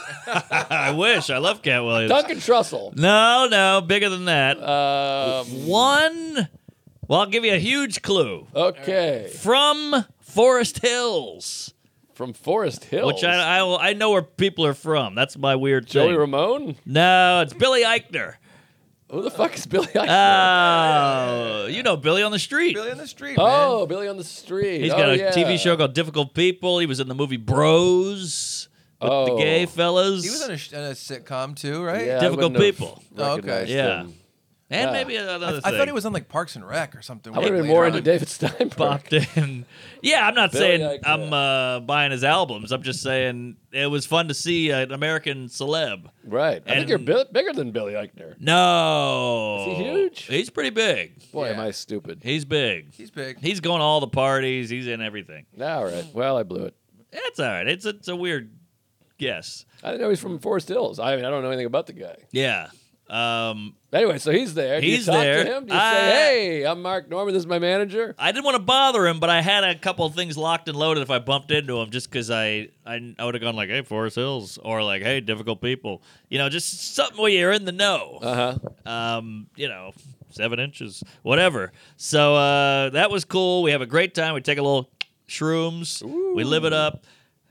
I wish. I love Cat Williams. Duncan Trussell. No, no, bigger than that. Um, One. Well, I'll give you a huge clue. okay. From Forest Hills, From Forest Hills. which I, I I know where people are from. That's my weird Joey thing. Ramone? No, it's Billy Eichner. Who the fuck is Billy Eichner? Oh, you know Billy on the Street. Billy on the street, oh, Billy on the Street. He's Oh, got a yeah. T V show called Difficult People. He was in the movie Bros with the Oh. gay fellas. man. He was in a, sh- in a sitcom too, right? Yeah, I Difficult wouldn't have People. Oh, okay. recognized Yeah. him. and Yeah. maybe I, another I thing. thought he was on like Parks and Rec or something. I would have been later more on. into David Steinberg. popped in. Yeah, I'm not Billy saying Eichner. I'm uh, buying his albums. I'm just saying it was fun to see an American celeb. Right. I think And- you're bi- bigger than Billy Eichner. No. Is he huge? He's pretty big. Boy, am Yeah. I stupid. He's big. He's big. He's going to all the parties. He's in everything. All right. Well, I blew it. It's all right. It's a, it's a weird guess. I didn't know he's from Forest Hills. I mean, I don't know anything about the guy. Yeah. Um, Anyway, so he's there. Do He's you talk there. to him? Do you I- say, hey, I'm Mark Norman. This is my manager? I didn't want to bother him, but I had a couple of things locked and loaded if I bumped into him, just because I, I I would have gone like, hey, Forest Hills, or like, hey, Difficult People. You know, just something where you're in the know. Uh-huh. um, you know, seven inches, whatever. So uh, that was cool. We have a great time. We take a little shrooms. We live it up.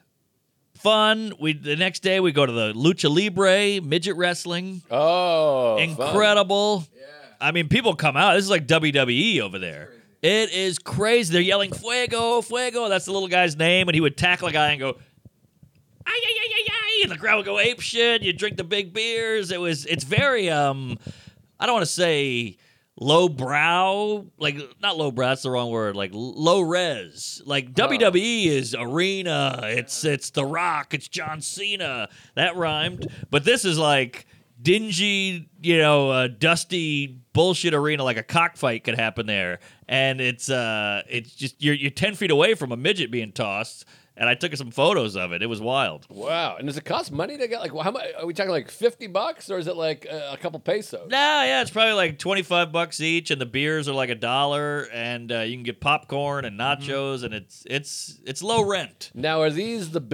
Fun. We the next day we go to the Lucha Libre midget wrestling. Oh, fun. Incredible. I mean, people come out. This is like W W E over there. It is crazy. They're yelling "Fuego, Fuego." That's the little guy's name, and he would tackle a guy and go, "Ay, ay, ay, ay, ay," and the crowd would go ape shit. You drink the big beers. It was. It's very. Um, I don't want to say low brow, like not low brow. That's the wrong word. Like low res. Like W W E is arena. It's it's The Rock. It's John Cena. That rhymed. But this is like dingy, you know, uh, dusty bullshit arena. Like a cockfight could happen there, and it's uh, it's just you're you're ten feet away from a midget being tossed. And I took some photos of it. It was wild. Wow. And does it cost money to get, like, how much? Are we talking like fifty bucks or is it like uh, a couple pesos? Nah, yeah, it's probably like twenty-five bucks each, and the beers are like a dollar, and uh, you can get popcorn and nachos, and it's it's it's low rent. Now, are these the big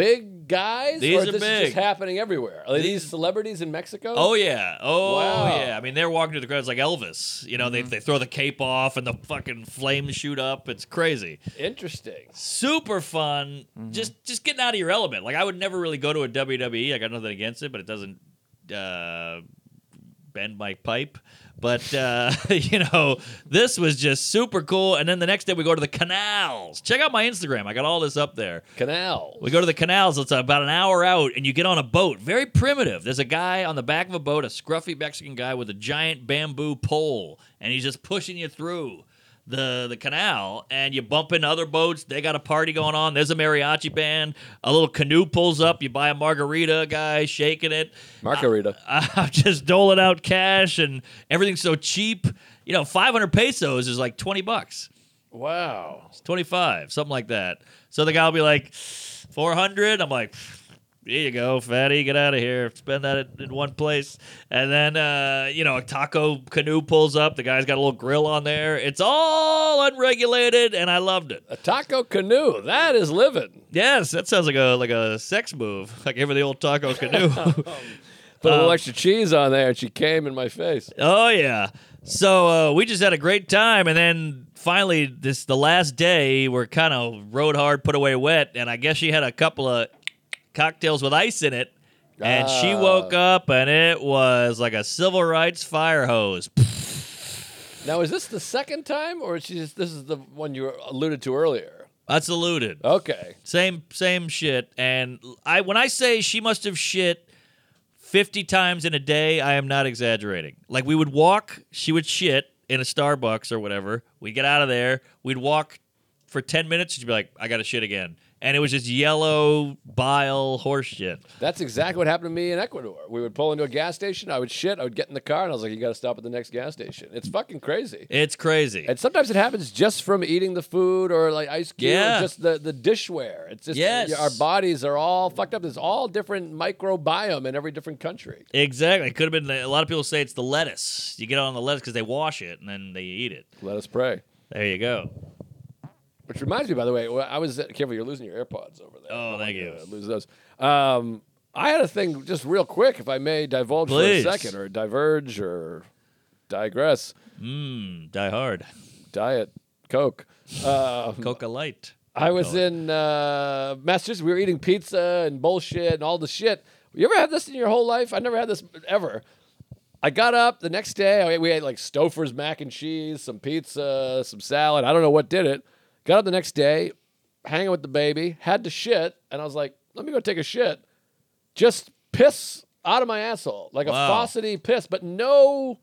big guys? These or are this big. is just happening everywhere? Are these celebrities in Mexico? Oh yeah, oh Wow. yeah. I mean, they're walking through the crowds like Elvis. You know, they they throw the cape off and the fucking flames shoot up. It's crazy. Interesting. Super fun. Just just getting out of your element. Like I would never really go to a W W E. I got nothing against it, but it doesn't uh, bend my pipe. But uh, you know, this was just super cool. And then the next day we go to the canals. Check out my Instagram. I got all this up there. Canals. We go to the canals. It's about an hour out, and you get on a boat. Very primitive. There's a guy on the back of a boat, a scruffy Mexican guy with a giant bamboo pole, and he's just pushing you through the the canal, and you bump into other boats. They got a party going on. There's a mariachi band. A little canoe pulls up. You buy a margarita, a guy shaking it. Margarita. I, I'm just doling out cash, and everything's so cheap. You know, five hundred pesos is like twenty bucks. Wow. It's twenty-five, something like that. So the guy will be like, four hundred. I'm like, here you go, fatty, get out of here. Spend that in, in one place. And then, uh, you know, a taco canoe pulls up. The guy's got a little grill on there. It's all unregulated, and I loved it. A taco canoe. That is living. Yes, that sounds like a like a sex move. Like give her the old taco canoe. Put a little Um, extra cheese on there, and she came in my face. Oh yeah. So uh, we just had a great time, and then finally, this the last day, we're kind of rode hard, put away wet, and I guess she had a couple of cocktails with ice in it, and she Ah. woke up, and it was like a civil rights fire hose. Now, is this the second time, or is she just, this is the one you alluded to earlier? That's alluded. Okay. Same same shit. And I when I say she must have shit fifty times in a day, I am not exaggerating. Like we would walk, she would shit in a Starbucks or whatever. We'd get out of there. We'd walk for ten minutes. She'd be like, I got to shit again. And it was just yellow bile horse shit. That's exactly what happened to me in Ecuador. We would pull into a gas station. I would shit. I would get in the car, and I was like, you got to stop at the next gas station. It's fucking crazy. It's crazy. And sometimes it happens just from eating the food or like ice cube Yeah. or just the, the dishware. It's just Yes. our bodies are all fucked up. There's all different microbiome in every different country. Exactly. It could have been, a lot of people say it's the lettuce. You get on the lettuce because they wash it and then they eat it. Let us pray. There you go. Which reminds me, by the way, well, I was careful. You're losing your AirPods over there. Oh, I don't thank want you. to Lose those. Um, I had a thing, just real quick, if I may divulge Please. for a second, or diverge, or digress. Mmm, die hard. Diet Coke. Um, Coca Light. I was in uh, Massachusetts. We were eating pizza and bullshit and all the shit. You ever had this in your whole life? I never had this ever. I got up the next day. We ate like Stouffer's mac and cheese, some pizza, some salad. I don't know what did it. Got up the next day, hanging with the baby, had to shit, and I was like, let me go take a shit. Just piss out of my asshole, like Wow. a faucety piss, but no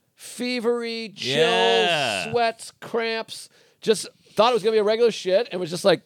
fevery, chills, Yeah. sweats, cramps. Just thought it was going to be a regular shit, and was just like,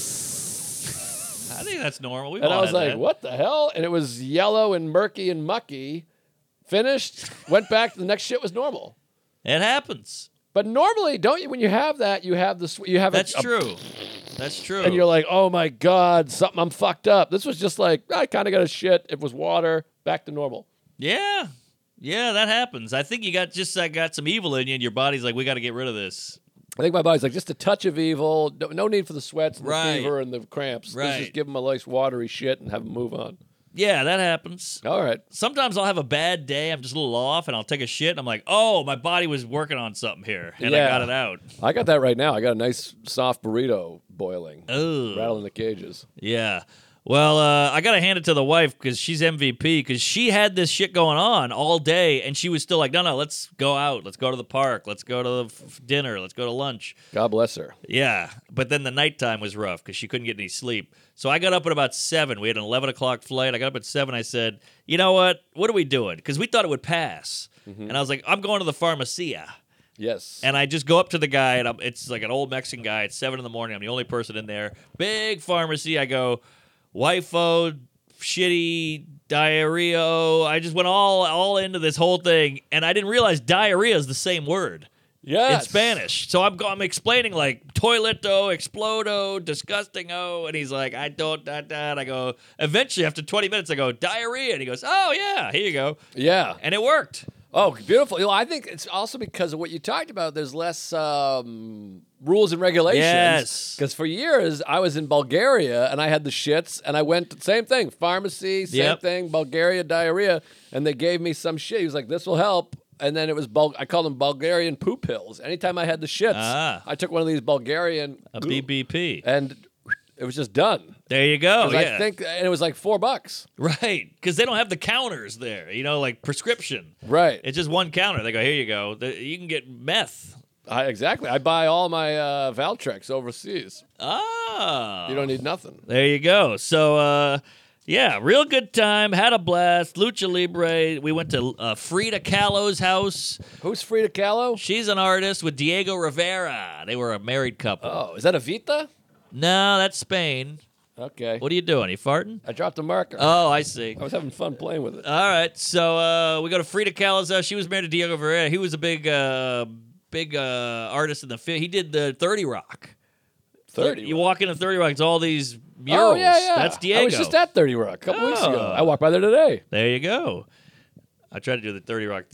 I think that's normal. We've and all I was had like, that. what the hell? And it was yellow and murky and mucky. Finished, went back, the next shit was normal. It happens. But normally, don't you? When you have that, you have the sw- you have a- That's a, true. That's true. and you're like, oh my god, something I'm fucked up. This was just like I kind of got a shit. It was water, back to normal. yeah. Yeah, that happens. I think you got just uh, got some evil in you, and your body's like, we got to get rid of this. I think my body's like just a touch of evil. No, no need for the sweats, and Right. the fever, and the cramps. Let's Right. just give them a nice watery shit and have them move on. Yeah, that happens. All right. Sometimes I'll have a bad day. I'm just a little off, and I'll take a shit, and I'm like, oh, my body was working on something here, and I Yeah. got it out. I got that right now. I got a nice soft burrito boiling, Oh. rattling the cages. Yeah. Well, uh, I got to hand it to the wife because she's M V P because she had this shit going on all day and she was still like, no, no, let's go out. Let's go to the park. Let's go to the f- dinner. Let's go to lunch. God bless her. Yeah. But then the nighttime was rough because she couldn't get any sleep. So I got up at about seven. We had an eleven o'clock flight. I got up at seven. I said, you know what? What are we doing? Because we thought it would pass. And I was like, I'm going to the Pharmacia. Yes. And I just go up to the guy, and I'm, it's like an old Mexican guy. It's seven in the morning. I'm the only person in there. Big pharmacy. I go, wifo, shitty, diarrhea. I just went all all into this whole thing, and I didn't realize diarrhea is the same word yes. in Spanish. So I'm, go- I'm explaining like toileto, explodo, disgusting-o, and he's like, I don't, that, that. I go, eventually after twenty minutes, I go, diarrhea, and he goes, oh, yeah, here you go. Yeah. And it worked. Oh, beautiful. You know, I think it's also because of what you talked about. There's less um, rules and regulations. Yes. Because for years, I was in Bulgaria, and I had the shits, and I went, same thing, pharmacy, same Yep. thing, Bulgaria diarrhea, and they gave me some shit. He was like, this will help. And then it was, Bul- I called them Bulgarian poop pills. Anytime I had the shits, Ah. I took one of these Bulgarian, A B B P. and it was just done. There you go. 'Cause Oh, Yeah. I think, and it was like four bucks. Right. Because they don't have the counters there, you know, like prescription. Right. It's just one counter. They go, here you go. The- You can get meth. I, exactly. I buy all my uh, Valtrex overseas. Ah. You don't need nothing. There you go. So, uh, yeah, real good time. Had a blast. Lucha Libre. We went to uh, Frida Kahlo's house. Who's Frida Kahlo? She's an artist with Diego Rivera. They were a married couple. Oh, is that Evita? No, that's Spain. Okay. What are you doing? You farting? I dropped a marker. Oh, I see. I was having fun playing with it. All right, so uh, we go to Frida Kahlo's house. She was married to Diego Rivera. He was a big, uh, big uh, artist in the film. He did the thirty Rock. thirty. You walk into thirty Rock, it's all these murals. Oh, yeah, yeah. That's Diego. I was just at thirty Rock a couple weeks ago. Oh. I walked by there today. There you go. I tried to do the thirty Rock.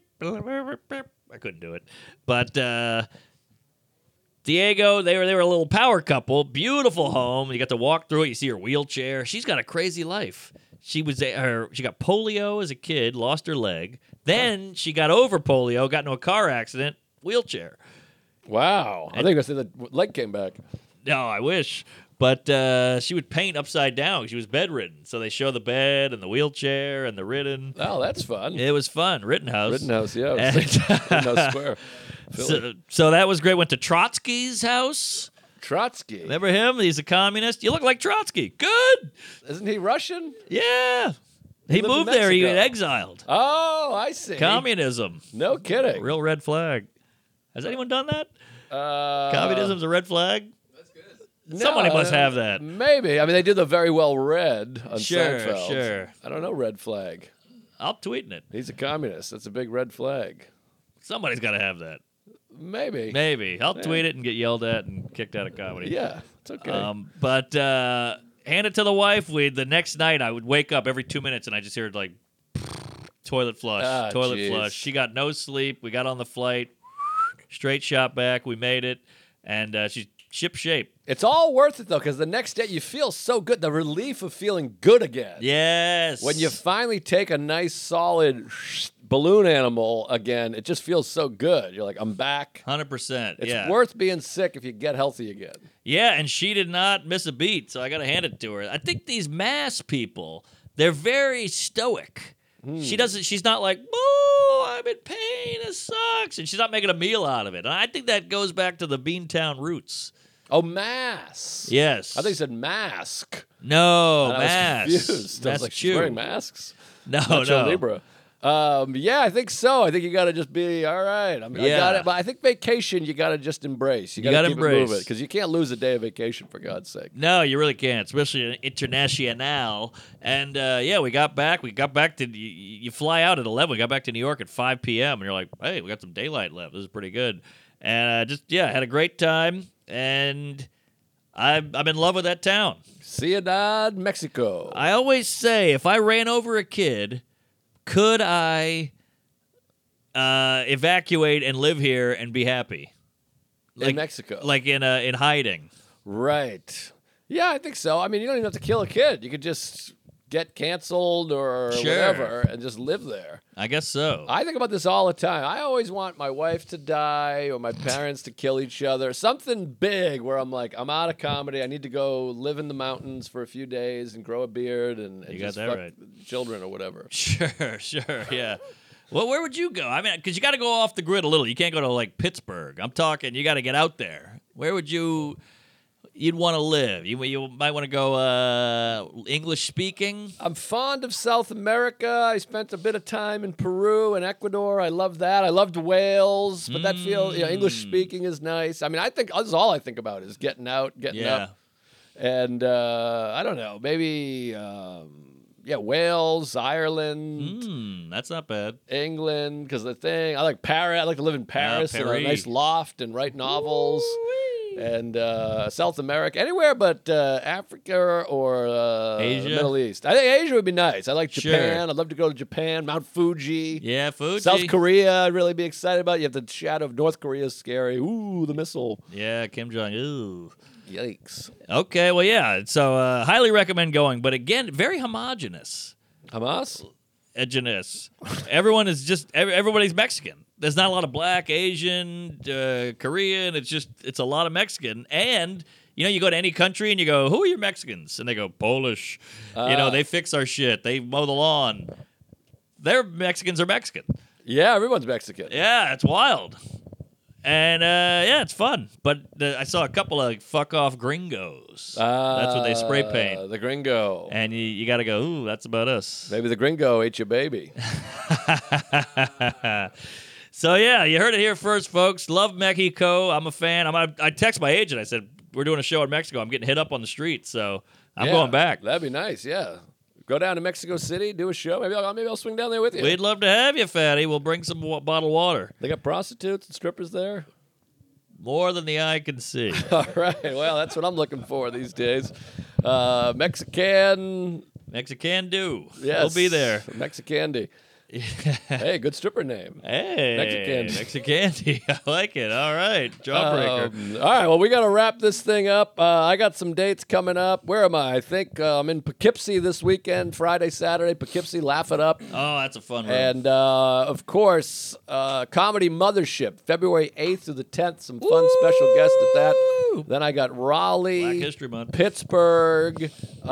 I couldn't do it. But uh, Diego, they were they were a little power couple. Beautiful home. You got to walk through it. You see her wheelchair. She's got a crazy life. She was a- her. She got polio as a kid, lost her leg. Then she got over polio, got into a car accident, wheelchair. Wow. I think I said the leg came back. No, I wish. But uh, she would paint upside down. She was bedridden. So they show the bed and the wheelchair and the ridden. Oh, that's fun. It was fun. Rittenhouse. Rittenhouse, yeah. And- Rittenhouse Square. Philly. So, so that was great. Went to Trotsky's house. Trotsky. Remember him? He's a communist. You look like Trotsky. Good. Isn't he Russian? Yeah. He He lived in moved there. He got Mexico. exiled. Oh, I see. Communism. No kidding. Real red flag. Has anyone done that? Uh, Communism's a red flag? no, Somebody must uh, have that. Maybe. I mean, they did the very well read on Sure, Seinfeld. sure. I don't know red flag. I'm tweeting it. He's a communist. That's a big red flag. Somebody's got to have that. Maybe. Maybe. I'll Yeah. tweet it and get yelled at and kicked out of comedy. Yeah, it's okay. Um, but uh, hand it to the wife. We the next night I would wake up every two minutes and I just hear like toilet flush, Ah, toilet jeez. flush. She got no sleep. We got on the flight, straight shot back. We made it, and uh, she's ship shape. It's all worth it though, because the next day you feel so good. The relief of feeling good again. Yes. When you finally take a nice solid balloon animal again, it just feels so good. You're like, I'm back. Hundred percent. It's Yeah. worth being sick if you get healthy again. Yeah, and she did not miss a beat, so I got to hand it to her. I think these mass people, they're very stoic. Hmm. She doesn't. She's not like, "Boo, I'm in pain. It sucks," and she's not making a meal out of it. And I think that goes back to the Beantown roots. Oh, mass. Yes. I think you said mask. no And I mass. was confused. I was like, she's Massachusetts. wearing masks. No, Nacho no. Libre. Um, yeah, I think so. I think you got to just be all right. I, mean, I Yeah. got it. But I think vacation you got to just embrace. You You got gotta to keep it embrace. moving because you can't lose a day of vacation for God's sake. No, you really can't, especially an international. And uh, yeah, we got back. We got back to you, you fly out at eleven. We got back to New York at five p.m. and you're like, hey, we got some daylight left. This is pretty good. And uh, just yeah, had a great time. And I'm I'm in love with that town. Ciudad, Mexico. I always say, if I ran over a kid, could I uh, evacuate and live here and be happy? in Mexico. Like in uh, in hiding. Right. Yeah, I think so. I mean, you don't even have to kill a kid. You could just get canceled or Sure. whatever and just live there. I guess so. I think about this all the time. I always want my wife to die or my parents to kill each other. Something big where I'm like, I'm out of comedy. I need to go live in the mountains for a few days and grow a beard and, and You got just that fuck right. children or whatever. Sure, sure, yeah. Well, where would you go? I mean, because you got to go off the grid a little. You can't go to like Pittsburgh. I'm talking. You got to get out there. Where would you? You'd want to live. You you might want to go uh, English speaking. I'm fond of South America. I spent a bit of time in Peru and Ecuador. I loved that. I loved Wales, but that feels, you know, English speaking is nice. I mean, I think that's all I think about is getting out, getting Yeah. up. And uh, I don't know, maybe, um, yeah, Wales, Ireland, Hmm, that's not bad. England, because the thing, I like Paris. I like to live in Paris in a Paris. nice loft and write novels. and uh, South America, anywhere but uh, Africa or uh, Asia? the Middle East. I think Asia would be nice. I like Sure. Japan. I'd love to go to Japan, Mount Fuji. Yeah, Fuji. South Korea, I'd really be excited about. You have the shadow of North Korea is scary. Ooh, the missile. Yeah, Kim Jong. Ooh. Yikes. Okay, well, yeah. So, uh, highly recommend going, but again, very homogenous. Hamas? Homogenous. Everyone is just every, everybody's Mexican. There's not a lot of black, Asian, uh, Korean. It's just it's a lot of Mexican. And you know, you go to any country and you go, "Who are your Mexicans?" And they go, "Polish." Uh, you know, they fix our shit. They mow the lawn. Their Mexicans are Mexican. Yeah, everyone's Mexican. Yeah, it's wild. And uh, yeah, it's fun. But uh, I saw a couple of fuck off gringos. Uh, That's what they spray paint. The gringo. And you, you got to go, ooh, that's about us. Maybe the gringo ate your baby. So yeah, you heard it here first, folks. Love Mexico. I'm a fan. I'm. I text my agent. I said we're doing a show in Mexico. I'm getting hit up on the street, so I'm Yeah, going back. That'd be nice, yeah. Go down to Mexico City, do a show. Maybe I'll, maybe I'll swing down there with you. We'd love to have you, fatty. We'll bring some wa- bottled water. They got prostitutes and strippers there? More than the eye can see. All right. Well, that's what I'm looking for these days. Uh, Mexican. Mexican do. Yes. We'll be there. Mexicandy. Hey, good stripper name. Hey, Mexican. Mexicandy. I like it. All right, jawbreaker. Um, all right, well, we got to wrap this thing up. Uh, I got some dates coming up. Where am I? I think uh, I'm in Poughkeepsie this weekend, Friday, Saturday. Poughkeepsie, laugh it up. Oh, that's a fun one. And, uh, of course, uh, Comedy Mothership, February eighth through the tenth. Some fun Woo! special guests at that. Then I got Raleigh, Black History Month. Pittsburgh,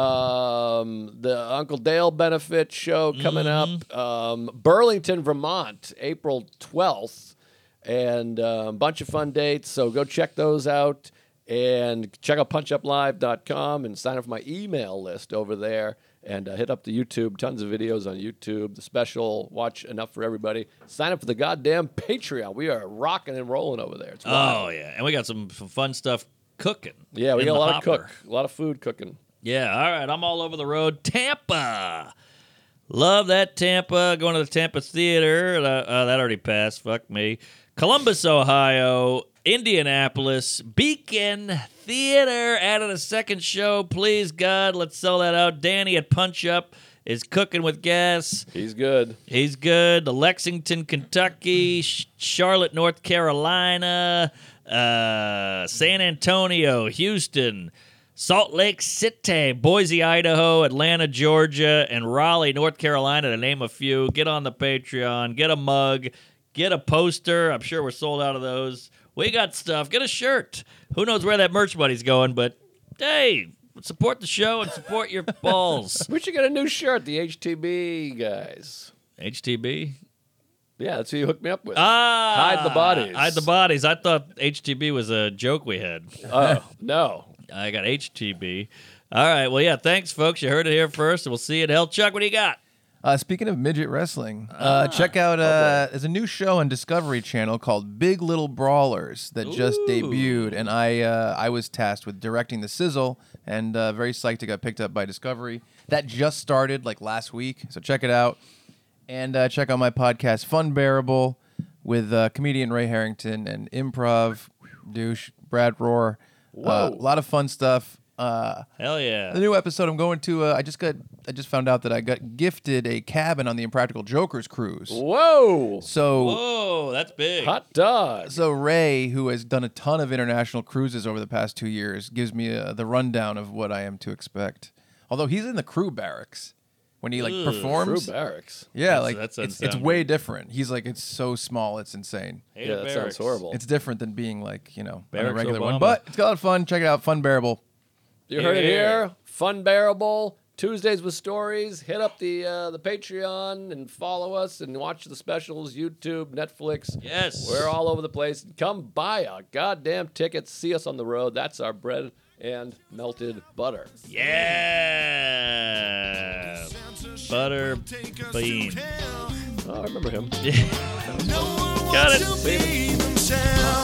um, the Uncle Dale benefit show coming Mm-hmm. up, um, Burlington, Vermont, April twelfth, and uh, a bunch of fun dates. So go check those out and check out punch up live dot com and sign up for my email list over there. And uh, hit up the YouTube. Tons of videos on YouTube. The special, watch Enough for Everybody. Sign up for the goddamn Patreon. We are rocking and rolling over there. It's wild. Oh, yeah. And we got some f- fun stuff cooking. Yeah, we in got a the lot hopper. of cook, a lot of food cooking. Yeah, all right. I'm all over the road. Tampa. Love that Tampa. Going to the Tampa Theater. Uh, uh, that already passed. Fuck me. Columbus, Ohio. Indianapolis. Beacon Theater. Added a second show. Please, God, let's sell that out. Danny at Punch Up is cooking with gas. He's good. He's good. The Lexington, Kentucky. Sh- Charlotte, North Carolina. Uh, San Antonio. Houston. Salt Lake City, Boise, Idaho, Atlanta, Georgia, and Raleigh, North Carolina, to name a few. Get on the Patreon. Get a mug. Get a poster. I'm sure we're sold out of those. We got stuff. Get a shirt. Who knows where that merch money's going, but hey, support the show and support your balls. We should get a new shirt, the H T B guys. H T B? Yeah, that's who you hooked me up with. Ah! Hide the bodies. Hide the bodies. I thought H T B was a joke we had. Oh, no. I got H T B. All right. Well, yeah, thanks, folks. You heard it here first, and we'll see you at Hell. Chuck, what do you got? Uh, speaking of midget wrestling, uh, check out uh, there's a new show on Discovery Channel called Big Little Brawlers that just Ooh. debuted, and I uh, I was tasked with directing the sizzle, and uh, very psyched it got picked up by Discovery. That just started like last week, so check it out, and uh, check out my podcast Fun Bearable with uh, comedian Ray Harrington and improv douche Brad Rohr. Whoa. Uh, a lot of fun stuff. Uh, Hell yeah. the new episode I'm going to. Uh, I just got. I just found out that I got gifted a cabin on the Impractical Jokers cruise. Whoa. So, Whoa, that's big. Hot dog. so Ray, who has done a ton of international cruises over the past two years, gives me uh, the rundown of what I am to expect. Although he's in the crew barracks when he like Ugh. Crew performs. barracks. Yeah, That's- like that it's, sounds it's sound way good. different. He's like it's so small, it's insane. Hate Yeah, the that barracks. sounds horrible. It's different than being like you know on a Barracks regular Obama. one, but it's got a lot of fun. Check it out, Fun Bearable. You heard it Yeah. here. Fun Bearable. Tuesdays with Stories. Hit up the uh, the Patreon and follow us and watch the specials. YouTube, Netflix. Yes. We're all over the place. Come buy a goddamn ticket. See us on the road. That's our bread and melted butter. Yeah. Butter bean. Oh, I remember him. No one Got wants it. to be themselves.